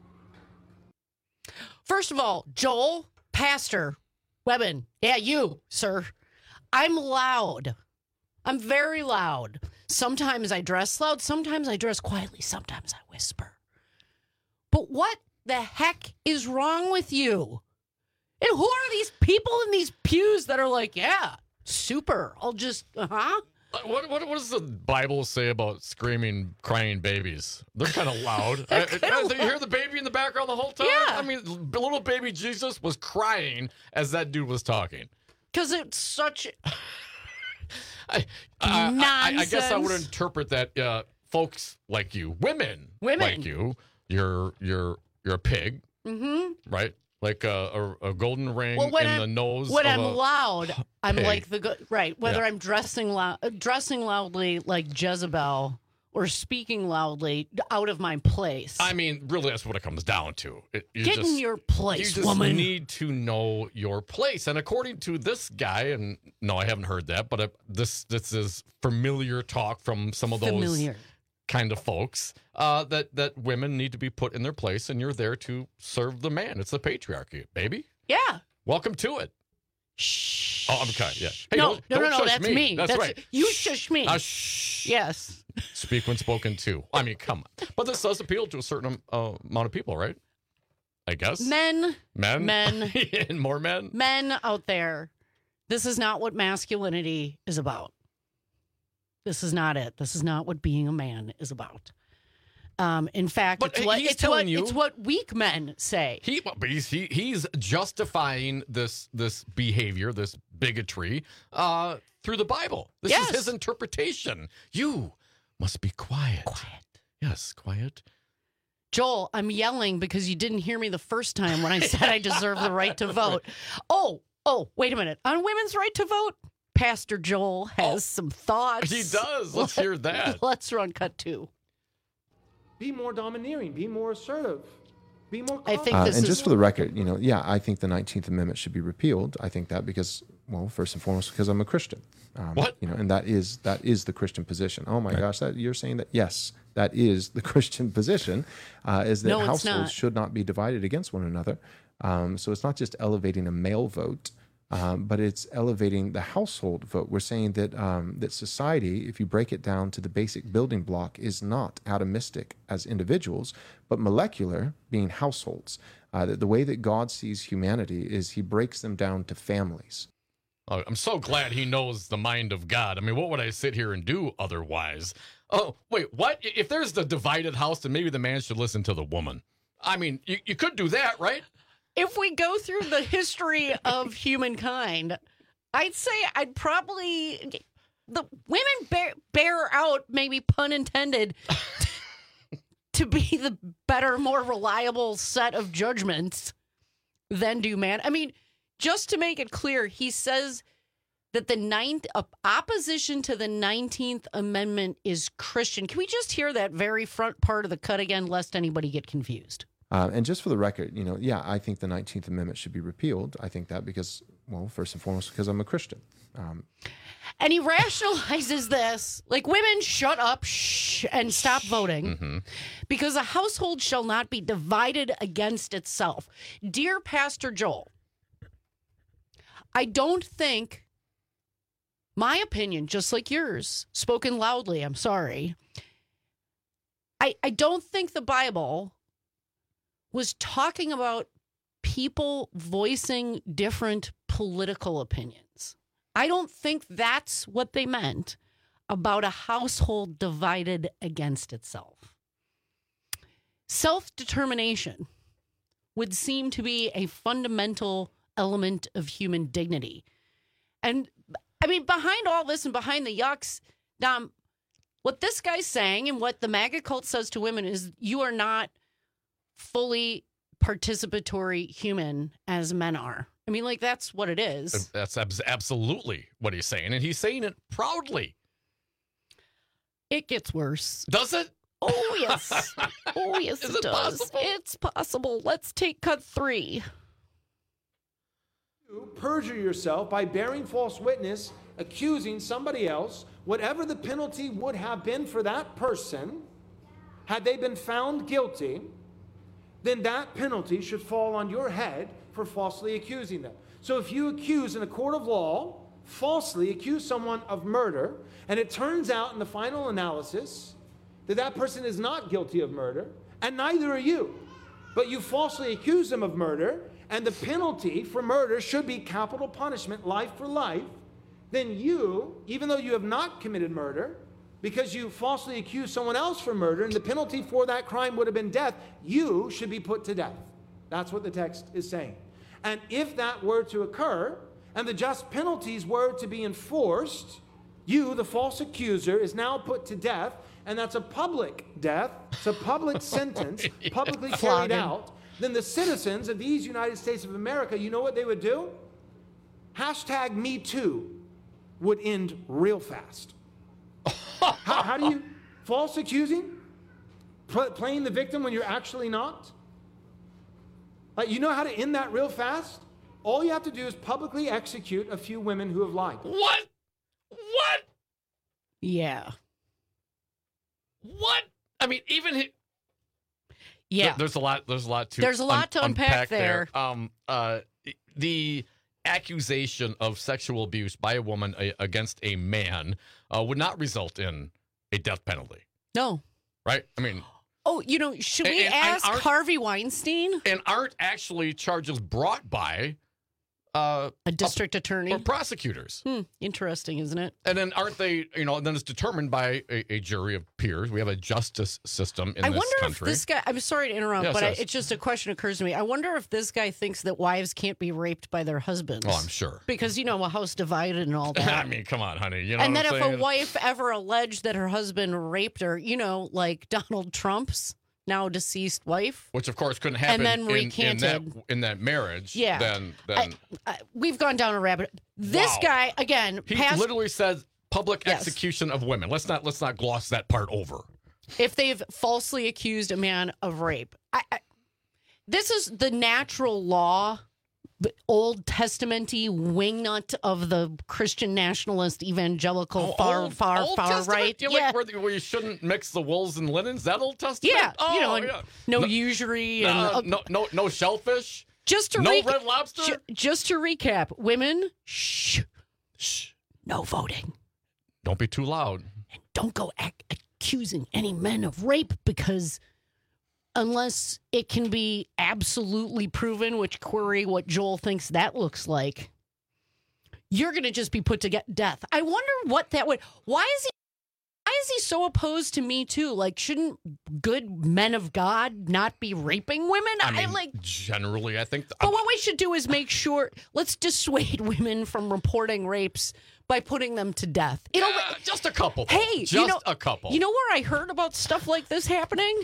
First of all, Joel, Pastor Webbin, yeah, you, sir. I'm loud. I'm very loud. Sometimes I dress loud. Sometimes I dress quietly. Sometimes I whisper. But what the heck is wrong with you? And who are these people in these pews that are like, yeah, super. I'll just, uh-huh.
What, what what does the Bible say about screaming, crying babies? They're kind of loud. I, I, you hear the baby in the background the whole time?
Yeah.
I mean, little baby Jesus was crying as that dude was talking.
Because it's such
I, I, I, I guess I would
Nonsense.
interpret that uh, folks like you, women,
Women.
like you, you're you're you're a pig,
Mm-hmm.
right? Like a, a, a golden ring
Well, when
in
I'm,
the nose.
when
of
I'm
a
loud, I'm
pig.
like the go- right. Whether
Yeah.
I'm dressing loud, dressing loudly like Jezebel, or speaking loudly out of my place.
I mean, really, that's what it comes down to. It, you
Get
just,
in your place,
you just
woman.
need to know your place. And according to this guy, and no, I haven't heard that, but uh, this this is familiar talk from some of those
Familiar.
kind of folks, uh, that, that women need to be put in their place, and you're there to serve the man. It's the patriarchy, baby.
Yeah.
Welcome to it.
Shh.
Oh, I'm kind. Yeah. Hey,
no,
don't,
no,
don't
no, no.
shush
That's
me.
me.
That's,
That's
right.
You shush me.
Uh, shh.
Yes.
Speak when spoken to. I mean, come on. But this does appeal to a certain uh, amount of people, right? I guess.
Men.
Men.
Men.
And more men.
Men out there. This is not what masculinity is about. This is not it. This is not what being a man is about. Um, in fact,
But
it's what
he's
it's
telling
what,
you-
it's what weak men say.
He, but he's, he, he's justifying this this behavior, this bigotry, uh, through the Bible. This
Yes.
is his interpretation. You must be quiet. Quiet. Yes, quiet.
Joel, I'm yelling because you didn't hear me the first time when I said I deserve the right to vote. Oh, oh, wait a minute. On women's right to vote, Pastor Joel has oh, some thoughts.
He does. Let's hear that.
Let's run cut two.
Be more domineering. Be more assertive. Be more
I think
uh,
this
and
is...
just for the record, you know, yeah, I think the nineteenth Amendment should be repealed. I think that because, well, first and foremost, because I'm a Christian. Um,
what?
You know, and that is that is the Christian position. Oh my right. gosh, that you're saying that? Yes, that is the Christian position. Uh, is that
no,
households
not.
should not be divided against one another. Um, so it's not just elevating a male vote. Um, but it's elevating the household vote. We're saying that um, that society, if you break it down to the basic building block, is not atomistic as individuals, but molecular, being households. Uh, that the way that God sees humanity is he breaks them down to families.
Oh, I'm so glad he knows the mind of God. I mean, what would I sit here and do otherwise? Oh, wait, what? If there's the divided house, then maybe the man should listen to the woman. I mean, you, you could do that, right?
If we go through the history of humankind, I'd say I'd probably the women bear, bear out, maybe pun intended, to be the better, more reliable set of judgments than do man. I mean, just to make it clear, he says that the ninth uh, opposition to the nineteenth Amendment is Christian. Can we just hear that very front part of the cut again, lest anybody get confused?
Uh, and just for the record, you know, yeah, I think the nineteenth Amendment should be repealed. I think that because, well, first and foremost, because I'm a Christian. Um,
and he rationalizes this, like, women, shut up, shh, and stop voting,
mm-hmm.
because a household shall not be divided against itself. Dear Pastor Joel, I don't think, my opinion, just like yours, spoken loudly, I'm sorry, I, I don't think the Bible was talking about people voicing different political opinions. I don't think that's what they meant about a household divided against itself. Self-determination would seem to be a fundamental element of human dignity. And, I mean, behind all this and behind the yucks, Dom, what this guy's saying and what the MAGA cult says to women is you are not fully participatory human as men are. I mean, like, that's what it is.
That's abs- absolutely what he's saying, and he's saying it proudly.
It gets worse.
Does it?
Oh, yes. Oh, yes,
Is
it,
it
does.
possible?
It's possible. Let's take cut three.
You perjure yourself by bearing false witness, accusing somebody else, whatever the penalty would have been for that person, had they been found guilty, then that penalty should fall on your head for falsely accusing them. So if you accuse in a court of law, falsely accuse someone of murder, and it turns out in the final analysis that that person is not guilty of murder, and neither are you, but you falsely accuse them of murder, and the penalty for murder should be capital punishment, life for life, then you, even though you have not committed murder, because you falsely accuse someone else for murder, and the penalty for that crime would have been death, you should be put to death. That's what the text is saying. And if that were to occur, and the just penalties were to be enforced, you, the false accuser, is now put to death, and that's a public death, it's a public sentence, publicly carried
Flogging.
out. Then the citizens of these United States of America, you know what they would do? Hashtag Me Too would end real fast. how, how do you False accusing? Pl- playing the victim when you're actually not? Like, you know how to end that real fast? All you have to do is publicly execute a few women who have lied.
What? What?
Yeah.
What? I mean, even... He-
yeah.
There, there's a lot, there's a lot to
There's a lot to unpack, unpack there.
there. Um, uh, the accusation of sexual abuse by a woman a, against a man uh, would not result in a death penalty.
No.
Right? I mean...
Oh, you know, should we
and,
ask
and
Harvey Weinstein?
And aren't actually charges brought by uh,
a district
a,
attorney
or prosecutors?
Hmm, interesting, isn't it?
And then aren't they, you know, then it's determined by a, a jury of peers. We have a justice system in
I
this
wonder
country.
if this guy, I'm sorry to interrupt,
Yes,
but
yes.
I, it's just a question occurs to me. I wonder if this guy thinks that wives can't be raped by their husbands.
Oh, I'm sure.
Because, you know, a house divided and all that.
I mean, come on, honey. You know
and
what
then
I'm
if
saying?
a wife ever alleged that her husband raped her, you know, like Donald Trump's now deceased wife.
Which, of course, couldn't happen
And then
in, in, that,
recanted.
in that marriage.
Yeah.
Then, then
I, I, we've gone down a rabbit. This
Wow.
guy, again,
he
past,
literally says public
Yes.
execution of women. Let's not let's not gloss that part over.
if they've falsely accused a man of rape. I, I, this is the natural law, the Old Testament-y wingnut of the Christian nationalist evangelical far,
Old-
far,
Old
far
Testament?
right.
You know,
yeah.
like where, the- where you shouldn't mix the wools and linens? That Old Testament?
Yeah,
Oh,
you know, and
yeah.
no,
No-
usury and
Uh,
uh,
no, no, no shellfish.
just to
no
reca-
red lobster.
ju- just to recap, women, shh, shh, no voting.
Don't be too loud.
Don't go ac- accusing any men of rape because unless it can be absolutely proven, which query what Joel thinks that looks like, you're going to just be put to get death. I wonder what that would. Why is he? Why is he so opposed to Me Too? Like, shouldn't good men of God not be raping women?
I mean,
like.
generally, I think.
But what we should do is make sure. Let's dissuade women from reporting rapes by putting them to death. It'll,
Yeah, just a couple. though.
Hey,
just
you know,
a couple.
You know where I heard about stuff like this happening?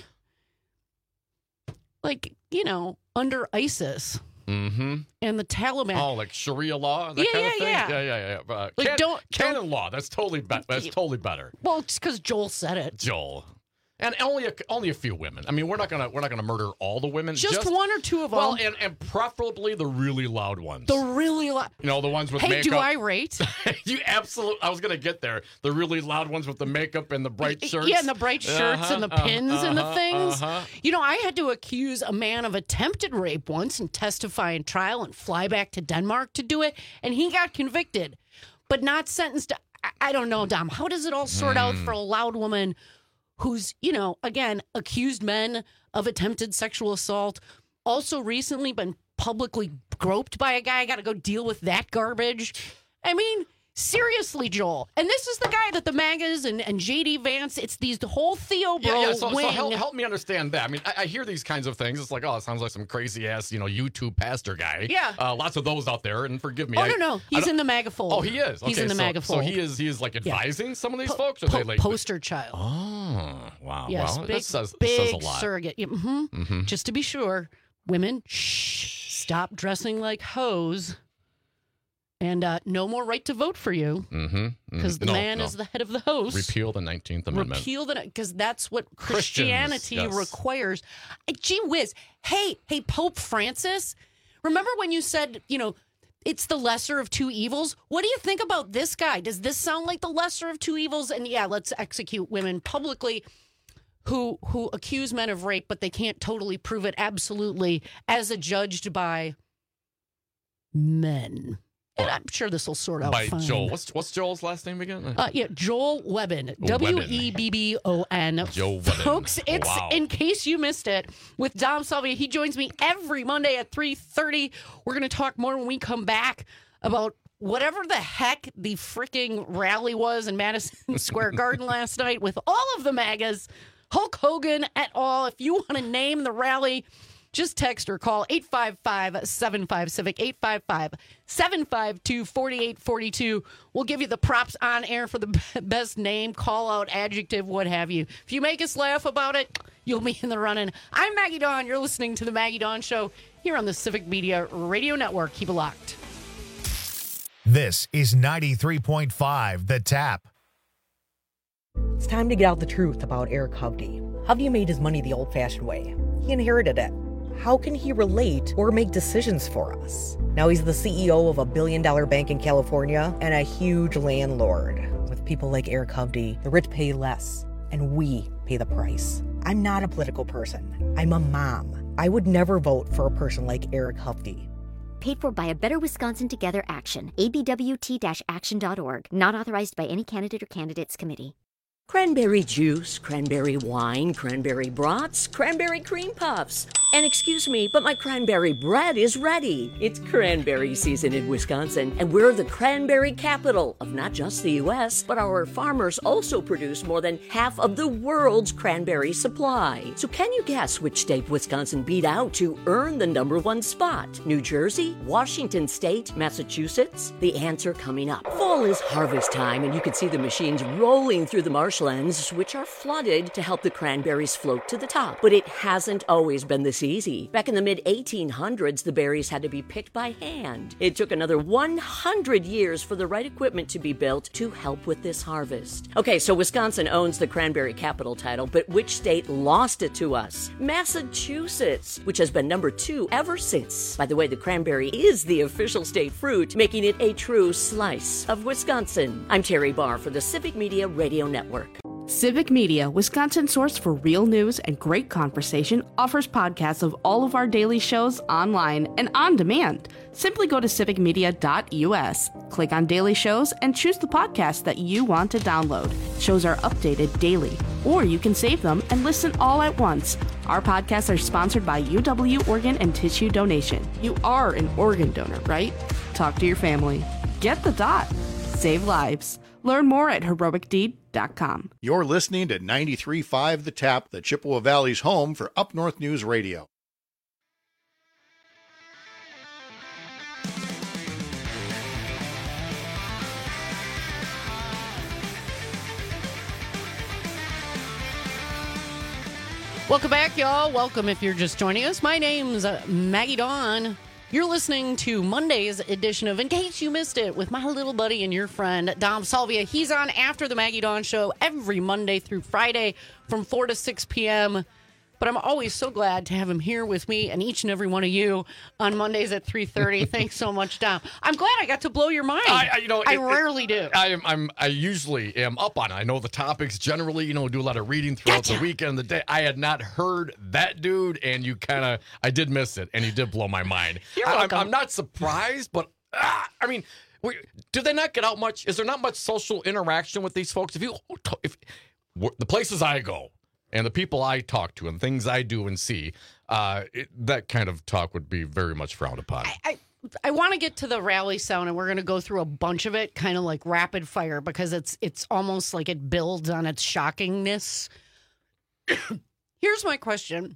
Like, you know, under ISIS
Mm-hmm.
and the Taliban.
Oh, like Sharia law, that
Yeah,
kind
yeah,
of thing.
yeah.
yeah, yeah. yeah. Uh,
Like,
can-
don't-
canon law. That's totally be- that's totally better.
Well, it's because Joel said it.
Joel, and only a, only a few women. I mean, we're not gonna we're not gonna murder all the women.
Just, one or two of
Well,
them.
and, and preferably the really loud ones.
The really loud.
You know, the ones with
Hey,
makeup.
do I rate?
You absolutely. I was gonna get there. The really loud ones with the makeup and the bright shirts.
Yeah, and the bright shirts
Uh-huh,
and the
uh-huh,
pins and the
uh-huh,
things.
uh-huh.
You know, I had to accuse a man of attempted rape once and testify in trial and fly back to Denmark to do it, and he got convicted, but not sentenced. To, I, I don't know, Dom. How does it all sort out
Hmm.
for a loud woman who's, you know, again, accused men of attempted sexual assault, also recently been publicly groped by a guy, got to go deal with that garbage? I mean, seriously, Joel. And this is the guy that the MAGAs and, and J D Vance, it's these the whole Theo Bro
Yeah, yeah. So,
wing.
so help, help me understand that. I mean, I, I hear these kinds of things. It's like, oh, it sounds like some crazy ass, you know, YouTube pastor guy.
Yeah.
Uh, lots of those out there. And forgive me.
Oh,
I,
no, no.
I
He's
don't-
in the MAGA fold.
Oh, he is.
He's
Okay,
in the
so,
MAGA
So
fold.
he is. He is like
Yeah.
advising some of these
Po-
folks. Or
po-
they like
poster child.
Oh, wow.
Yes,
well,
big,
that says, that
big
says a lot.
surrogate. Yeah, mhm.
Mhm.
Just to be sure, women, shh, stop dressing like hoes, and uh, no more right to vote for you
Mm-hmm.
because the
No,
man
no.
is the head of the house.
Repeal the nineteenth Amendment.
Repeal the because that's what
Christians,
Christianity
yes.
requires. Uh, Gee whiz! Hey, hey, Pope Francis. Remember when you said, you know, it's the lesser of two evils? What do you think about this guy? Does this sound like the lesser of two evils? And yeah, let's execute women publicly who who accuse men of rape, but they can't totally prove it absolutely as adjudged by men. And I'm sure this will sort out
By
fine.
Joel. What's what's Joel's last name again?
Uh, yeah, Joel Webbon.
Oh,
W E B B O N.
Joe Webbon.
Folks, it's
Wow.
in case you missed it with Dom Salvia. He joins me every Monday at three thirty. We're going to talk more when we come back about whatever the heck the freaking rally was in Madison Square Garden last night with all of the MAGAs, Hulk Hogan et al. If you want to name the rally, just text or call eight five five, seven five, civic, eight five five, seven five two, four eight four two. We'll give you the props on air for the b- best name, call out, adjective, what have you. If you make us laugh about it, you'll be in the running. I'm Maggie Dawn. You're listening to The Maggie Dawn Show here on the Civic Media Radio Network. Keep it locked.
This is ninety-three point five The Tap.
It's time to get out the truth about Eric Hovde. Hovde made his money the old-fashioned way. He inherited it. How can he relate or make decisions for us? Now he's the C E O of a billion-dollar bank in California and a huge landlord. With people like Eric Hovde, the rich pay less, and we pay the price. I'm not a political person. I'm a mom. I would never vote for a person like Eric Hovde.
Paid for by a Better Wisconsin Together Action. A B W T action dot org. Not authorized by any candidate or candidates committee.
Cranberry juice, cranberry wine, cranberry brats, cranberry cream puffs. And excuse me, but my cranberry bread is ready. It's cranberry season in Wisconsin, and we're the cranberry capital of not just the U S, but our farmers also produce more than half of the world's cranberry supply. So can you guess which state Wisconsin beat out to earn the number one spot? New Jersey, Washington State, Massachusetts? The answer coming up. Fall is harvest time, and you can see the machines rolling through the marshlands, which are flooded to help the cranberries float to the top. But it hasn't always been this easy. Back in the mid eighteen hundreds, the berries had to be picked by hand. It took another one hundred years for the right equipment to be built to help with this harvest. Okay, so Wisconsin owns the cranberry capital title, but which state lost it to us? Massachusetts, which has been number two ever since. By the way, the cranberry is the official state fruit, making it a true slice of Wisconsin. I'm Terry Barr for the Civic Media Radio Network.
Civic Media, Wisconsin's source for real news and great conversation, offers podcasts of all of our daily shows online and on demand. Simply go to civic media dot u s, click on Daily Shows, and choose the podcast that you want to download. Shows are updated daily, or you can save them and listen all at once. Our podcasts are sponsored by U W Organ and Tissue Donation. You are an organ donor, right? Talk to your family. Get the dot. Save lives. Learn more at heroic deed dot com.
You're listening to ninety-three point five The Tap, the Chippewa Valley's home for Up North News Radio.
Welcome back, y'all. Welcome if you're just joining us. My name's uh, Maggie Dawn. You're listening to Monday's edition of In Case You Missed It with my little buddy and your friend, Dom Salvia. He's on after the Maggie Dawn Show every Monday through Friday from four to six p.m., but I'm always so glad to have him here with me and each and every one of you on Mondays at three thirty. Thanks so much, Dom. I'm glad I got to blow your mind.
I, I, you know,
I
it,
rarely
it,
do.
I am. I'm. I usually am up on it. I know the topics generally. You know, do a lot of reading throughout gotcha. the weekend, the day. I had not heard that dude, and you kind of. I did miss it, and he did blow my mind.
You're
I,
welcome.
I'm, I'm not surprised, but ah, I mean, we, do they not get out much? Is there not much social interaction with these folks? If you, if the places I go. And the people I talk to and things I do and see, uh, it, that kind of talk would be very much frowned upon.
I, I, I want to get to the rally sound, and we're going to go through a bunch of it, kind of like rapid fire, because it's it's almost like it builds on its shockingness. Here's my question.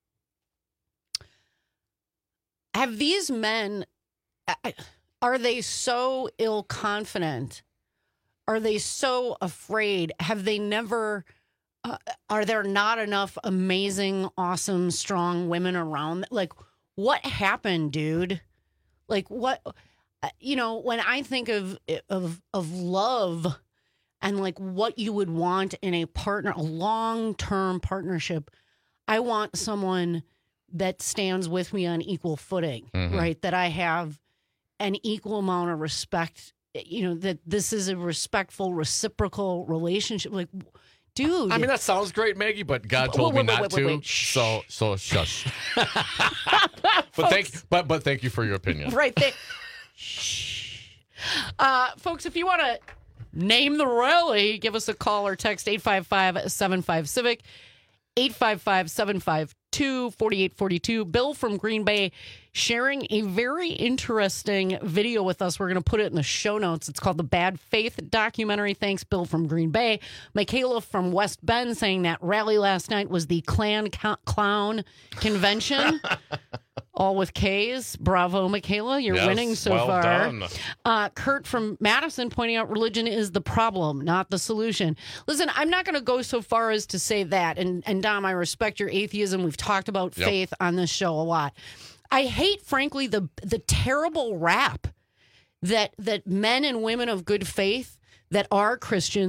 Have these men, are they so ill-confident? Are they so afraid? Have they never... Uh, are there not enough amazing, awesome, strong women around? Like, what happened, dude? Like, what, you know, when I think of, of, of love and like what you would want in a partner, a long-term partnership, I want someone that stands with me on equal footing, mm-hmm. right? That I have an equal amount of respect, you know, that this is a respectful, reciprocal relationship. Like, dude.
I mean, that sounds great, Maggie, but God told wait, wait, me not wait, wait, wait, to. So, so shush. but thank, but but thank you for your opinion.
Right there. Shh. Uh, folks, if you want to name the rally, give us a call or text eight five five, seven five, civic, eight five five, seven five two, four eight four two. Bill from Green Bay sharing a very interesting video with us. We're going to put it in the show notes. It's called The Bad Faith Documentary. Thanks, Bill from Green Bay. Michaela from West Bend saying that rally last night was the Klan co- Clown Convention. All with K's. Bravo, Michaela. You're yes, winning so
well
far.
Done.
Uh, Kurt from Madison pointing out religion is the problem, not the solution. Listen, I'm not going to go so far as to say that. And, and Dom, I respect your atheism. We've talked about yep. faith on this show a lot. I hate, frankly, the the terrible rap that that men and women of good faith that are Christians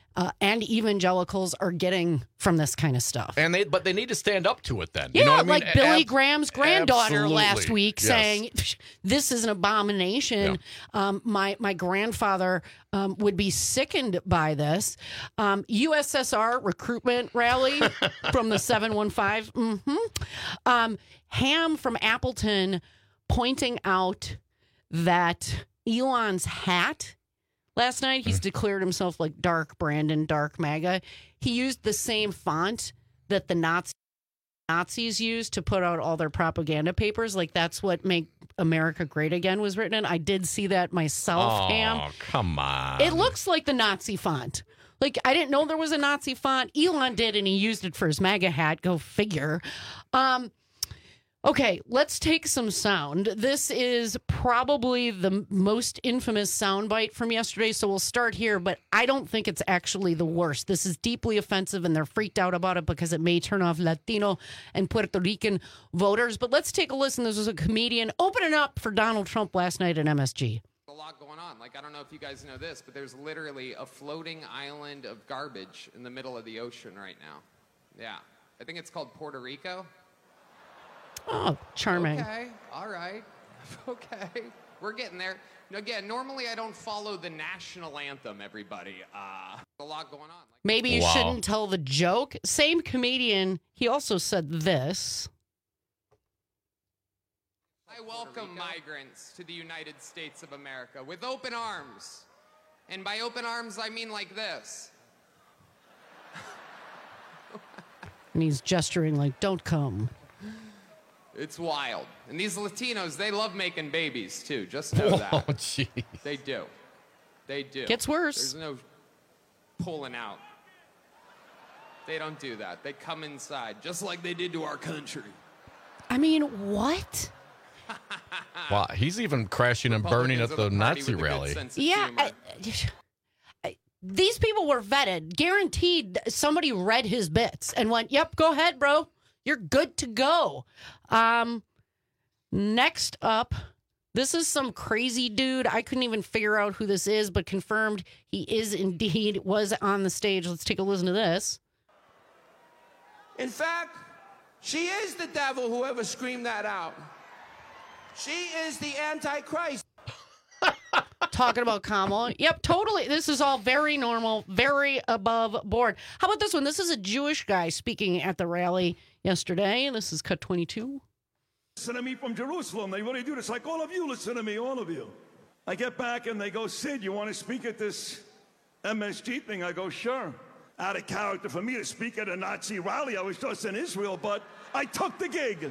uh, and evangelicals are getting from this kind of stuff.
And they, but they need to stand up to it then.
Yeah,
you know what I mean?
like Billy
Ab-
Graham's granddaughter
absolutely.
last week
Yes.
saying, "This is an abomination." Yeah. Um, my my grandfather um, would be sickened by this. Um, U S S R recruitment rally from the seven one five. Mm-hmm. Um, Ham from Appleton pointing out that Elon's hat last night, he's declared himself like Dark Brandon, Dark MAGA. He used the same font that the Nazi, Nazis used to put out all their propaganda papers. Like, that's what Make America Great Again was written in. I did see that myself,
Oh,
Ham.
come on.
It looks like the Nazi font. Like, I didn't know there was a Nazi font. Elon did, and he used it for his MAGA hat. Go figure. Um, Okay, let's take some sound. This is probably the most infamous soundbite from yesterday, so we'll start here, but I don't think it's actually the worst. This is deeply offensive, and they're freaked out about it because it may turn off Latino and Puerto Rican voters. But let's take a listen. This was a comedian opening up for Donald Trump last night at M S G.
A lot going on. Like, I don't know if you guys know this, but there's literally a floating island of garbage in the middle of the ocean right now. Yeah. I think it's called Puerto Rico.
Oh, charming.
Okay, all right. Okay, we're getting there. Again, normally I don't follow the national anthem, everybody. Uh, a lot going on.
Maybe you
Wow.
shouldn't tell the joke. Same comedian, he also said this.
I welcome migrants to the United States of America with open arms. And by open arms, I mean like this.
And he's gesturing like, don't come.
It's wild. And these Latinos, they love making babies, too. Just know that.
Oh, jeez.
They do. They do.
Gets worse.
There's no pulling out. They don't do that. They come inside, just like they did to our country.
I mean, what?
Wow, he's even crashing and burning at the Nazi rally.
Yeah. I, I, these people were vetted. Guaranteed somebody read his bits and went, yep, go ahead, bro. You're good to go. Um, next up, this is some crazy dude. I couldn't even figure out who this is, but confirmed he is indeed was on the stage. Let's take a listen to this.
In fact, she is the devil, whoever screamed that out. She is the Antichrist.
Talking about Kamala. Yep, totally. This is all very normal, very above board. How about this one? This is a Jewish guy speaking at the rally yesterday. This is cut twenty-two.
Listen to me from Jerusalem. They really do this. Like all of you, listen to me, all of you. I get back and they go, Sid, you want to speak at this M S G thing? I go, sure. Out of character for me to speak at a Nazi rally. I was just in Israel, but I took the gig.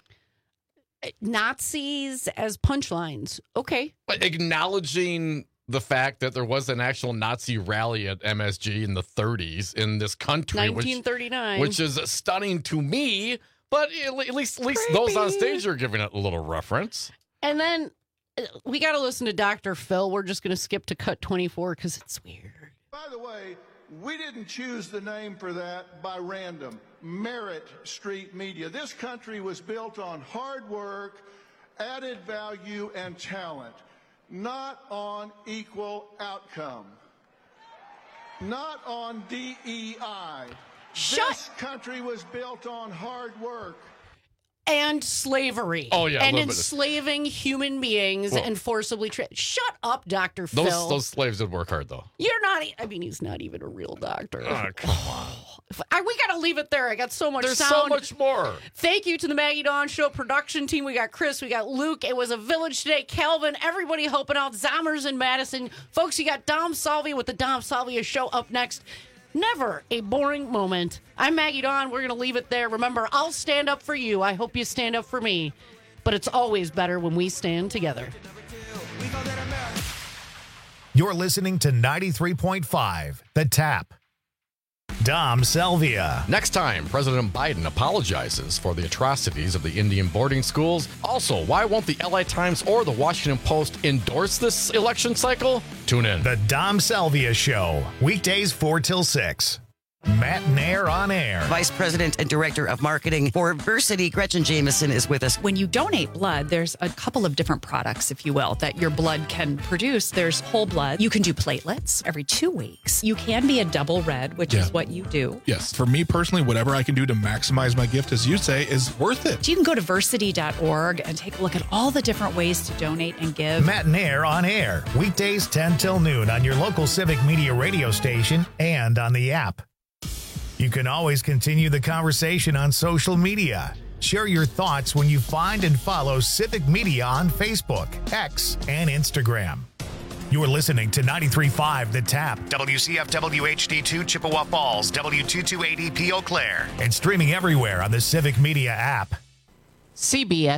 Nazis as punchlines. Okay.
But acknowledging the fact that there was an actual Nazi rally at M S G in the thirties in this country,
nineteen thirty-nine,
which, which is stunning to me. But at least, at least those on stage are giving it a little reference.
And then uh, we got to listen to Doctor Phil. We're just going to skip to cut twenty-four because it's weird.
By the way, we didn't choose the name for that by random. Merit Street Media. This country was built on hard work, added value, and talent, not on equal outcome, not on D E I.
Shut-
This country was built on hard work.
And slavery.
Oh, yeah, a
and
little bit of-
enslaving human beings
Well-
and forcibly tra- Shut up, Doctor
Those
Phil.
those slaves did work hard, though.
You're not. e- I mean, he's not even a real doctor.
Oh, come on.
I, we got to leave it there. I got so much
There's
sound.
so much more.
Thank you to the Maggie Dawn Show production team. We got Chris, we got Luke. It was a village today. Calvin, everybody helping out. Zommers and Madison. Folks, you got Dom Salvia with the Dom Salvia Show up next. Never a boring moment. I'm Maggie Dawn. We're going to leave it there. Remember, I'll stand up for you. I hope you stand up for me. But it's always better when we stand together.
You're listening to ninety-three point five, The Tap. Dom Salvia.
Next time, President Biden apologizes for the atrocities of the Indian boarding schools. Also, why won't the L A Times or the Washington Post endorse this election cycle? Tune in.
The Dom Salvia Show, weekdays four till six. Matt Nair on air.
Vice President and Director of Marketing for Versity, Gretchen Jameson, is with us.
When you donate blood, there's a couple of different products, if you will, that your blood can produce. There's whole blood. You can do platelets every two weeks. You can be a double red, which
Yeah.
is what you do.
Yes. For me personally, whatever I can do to maximize my gift, as you say, is worth it.
So you can go to versity dot org and take a look at all the different ways to donate and give.
Matt Nair on air. Weekdays ten till noon on your local Civic Media radio station and on the app. You can always continue the conversation on social media. Share your thoughts when you find and follow Civic Media on Facebook, X, and Instagram. You're listening to ninety-three point five The Tap, W C F W H D two Chippewa Falls, W two two eight E P Eau Claire, and streaming everywhere on the Civic Media app.
C B S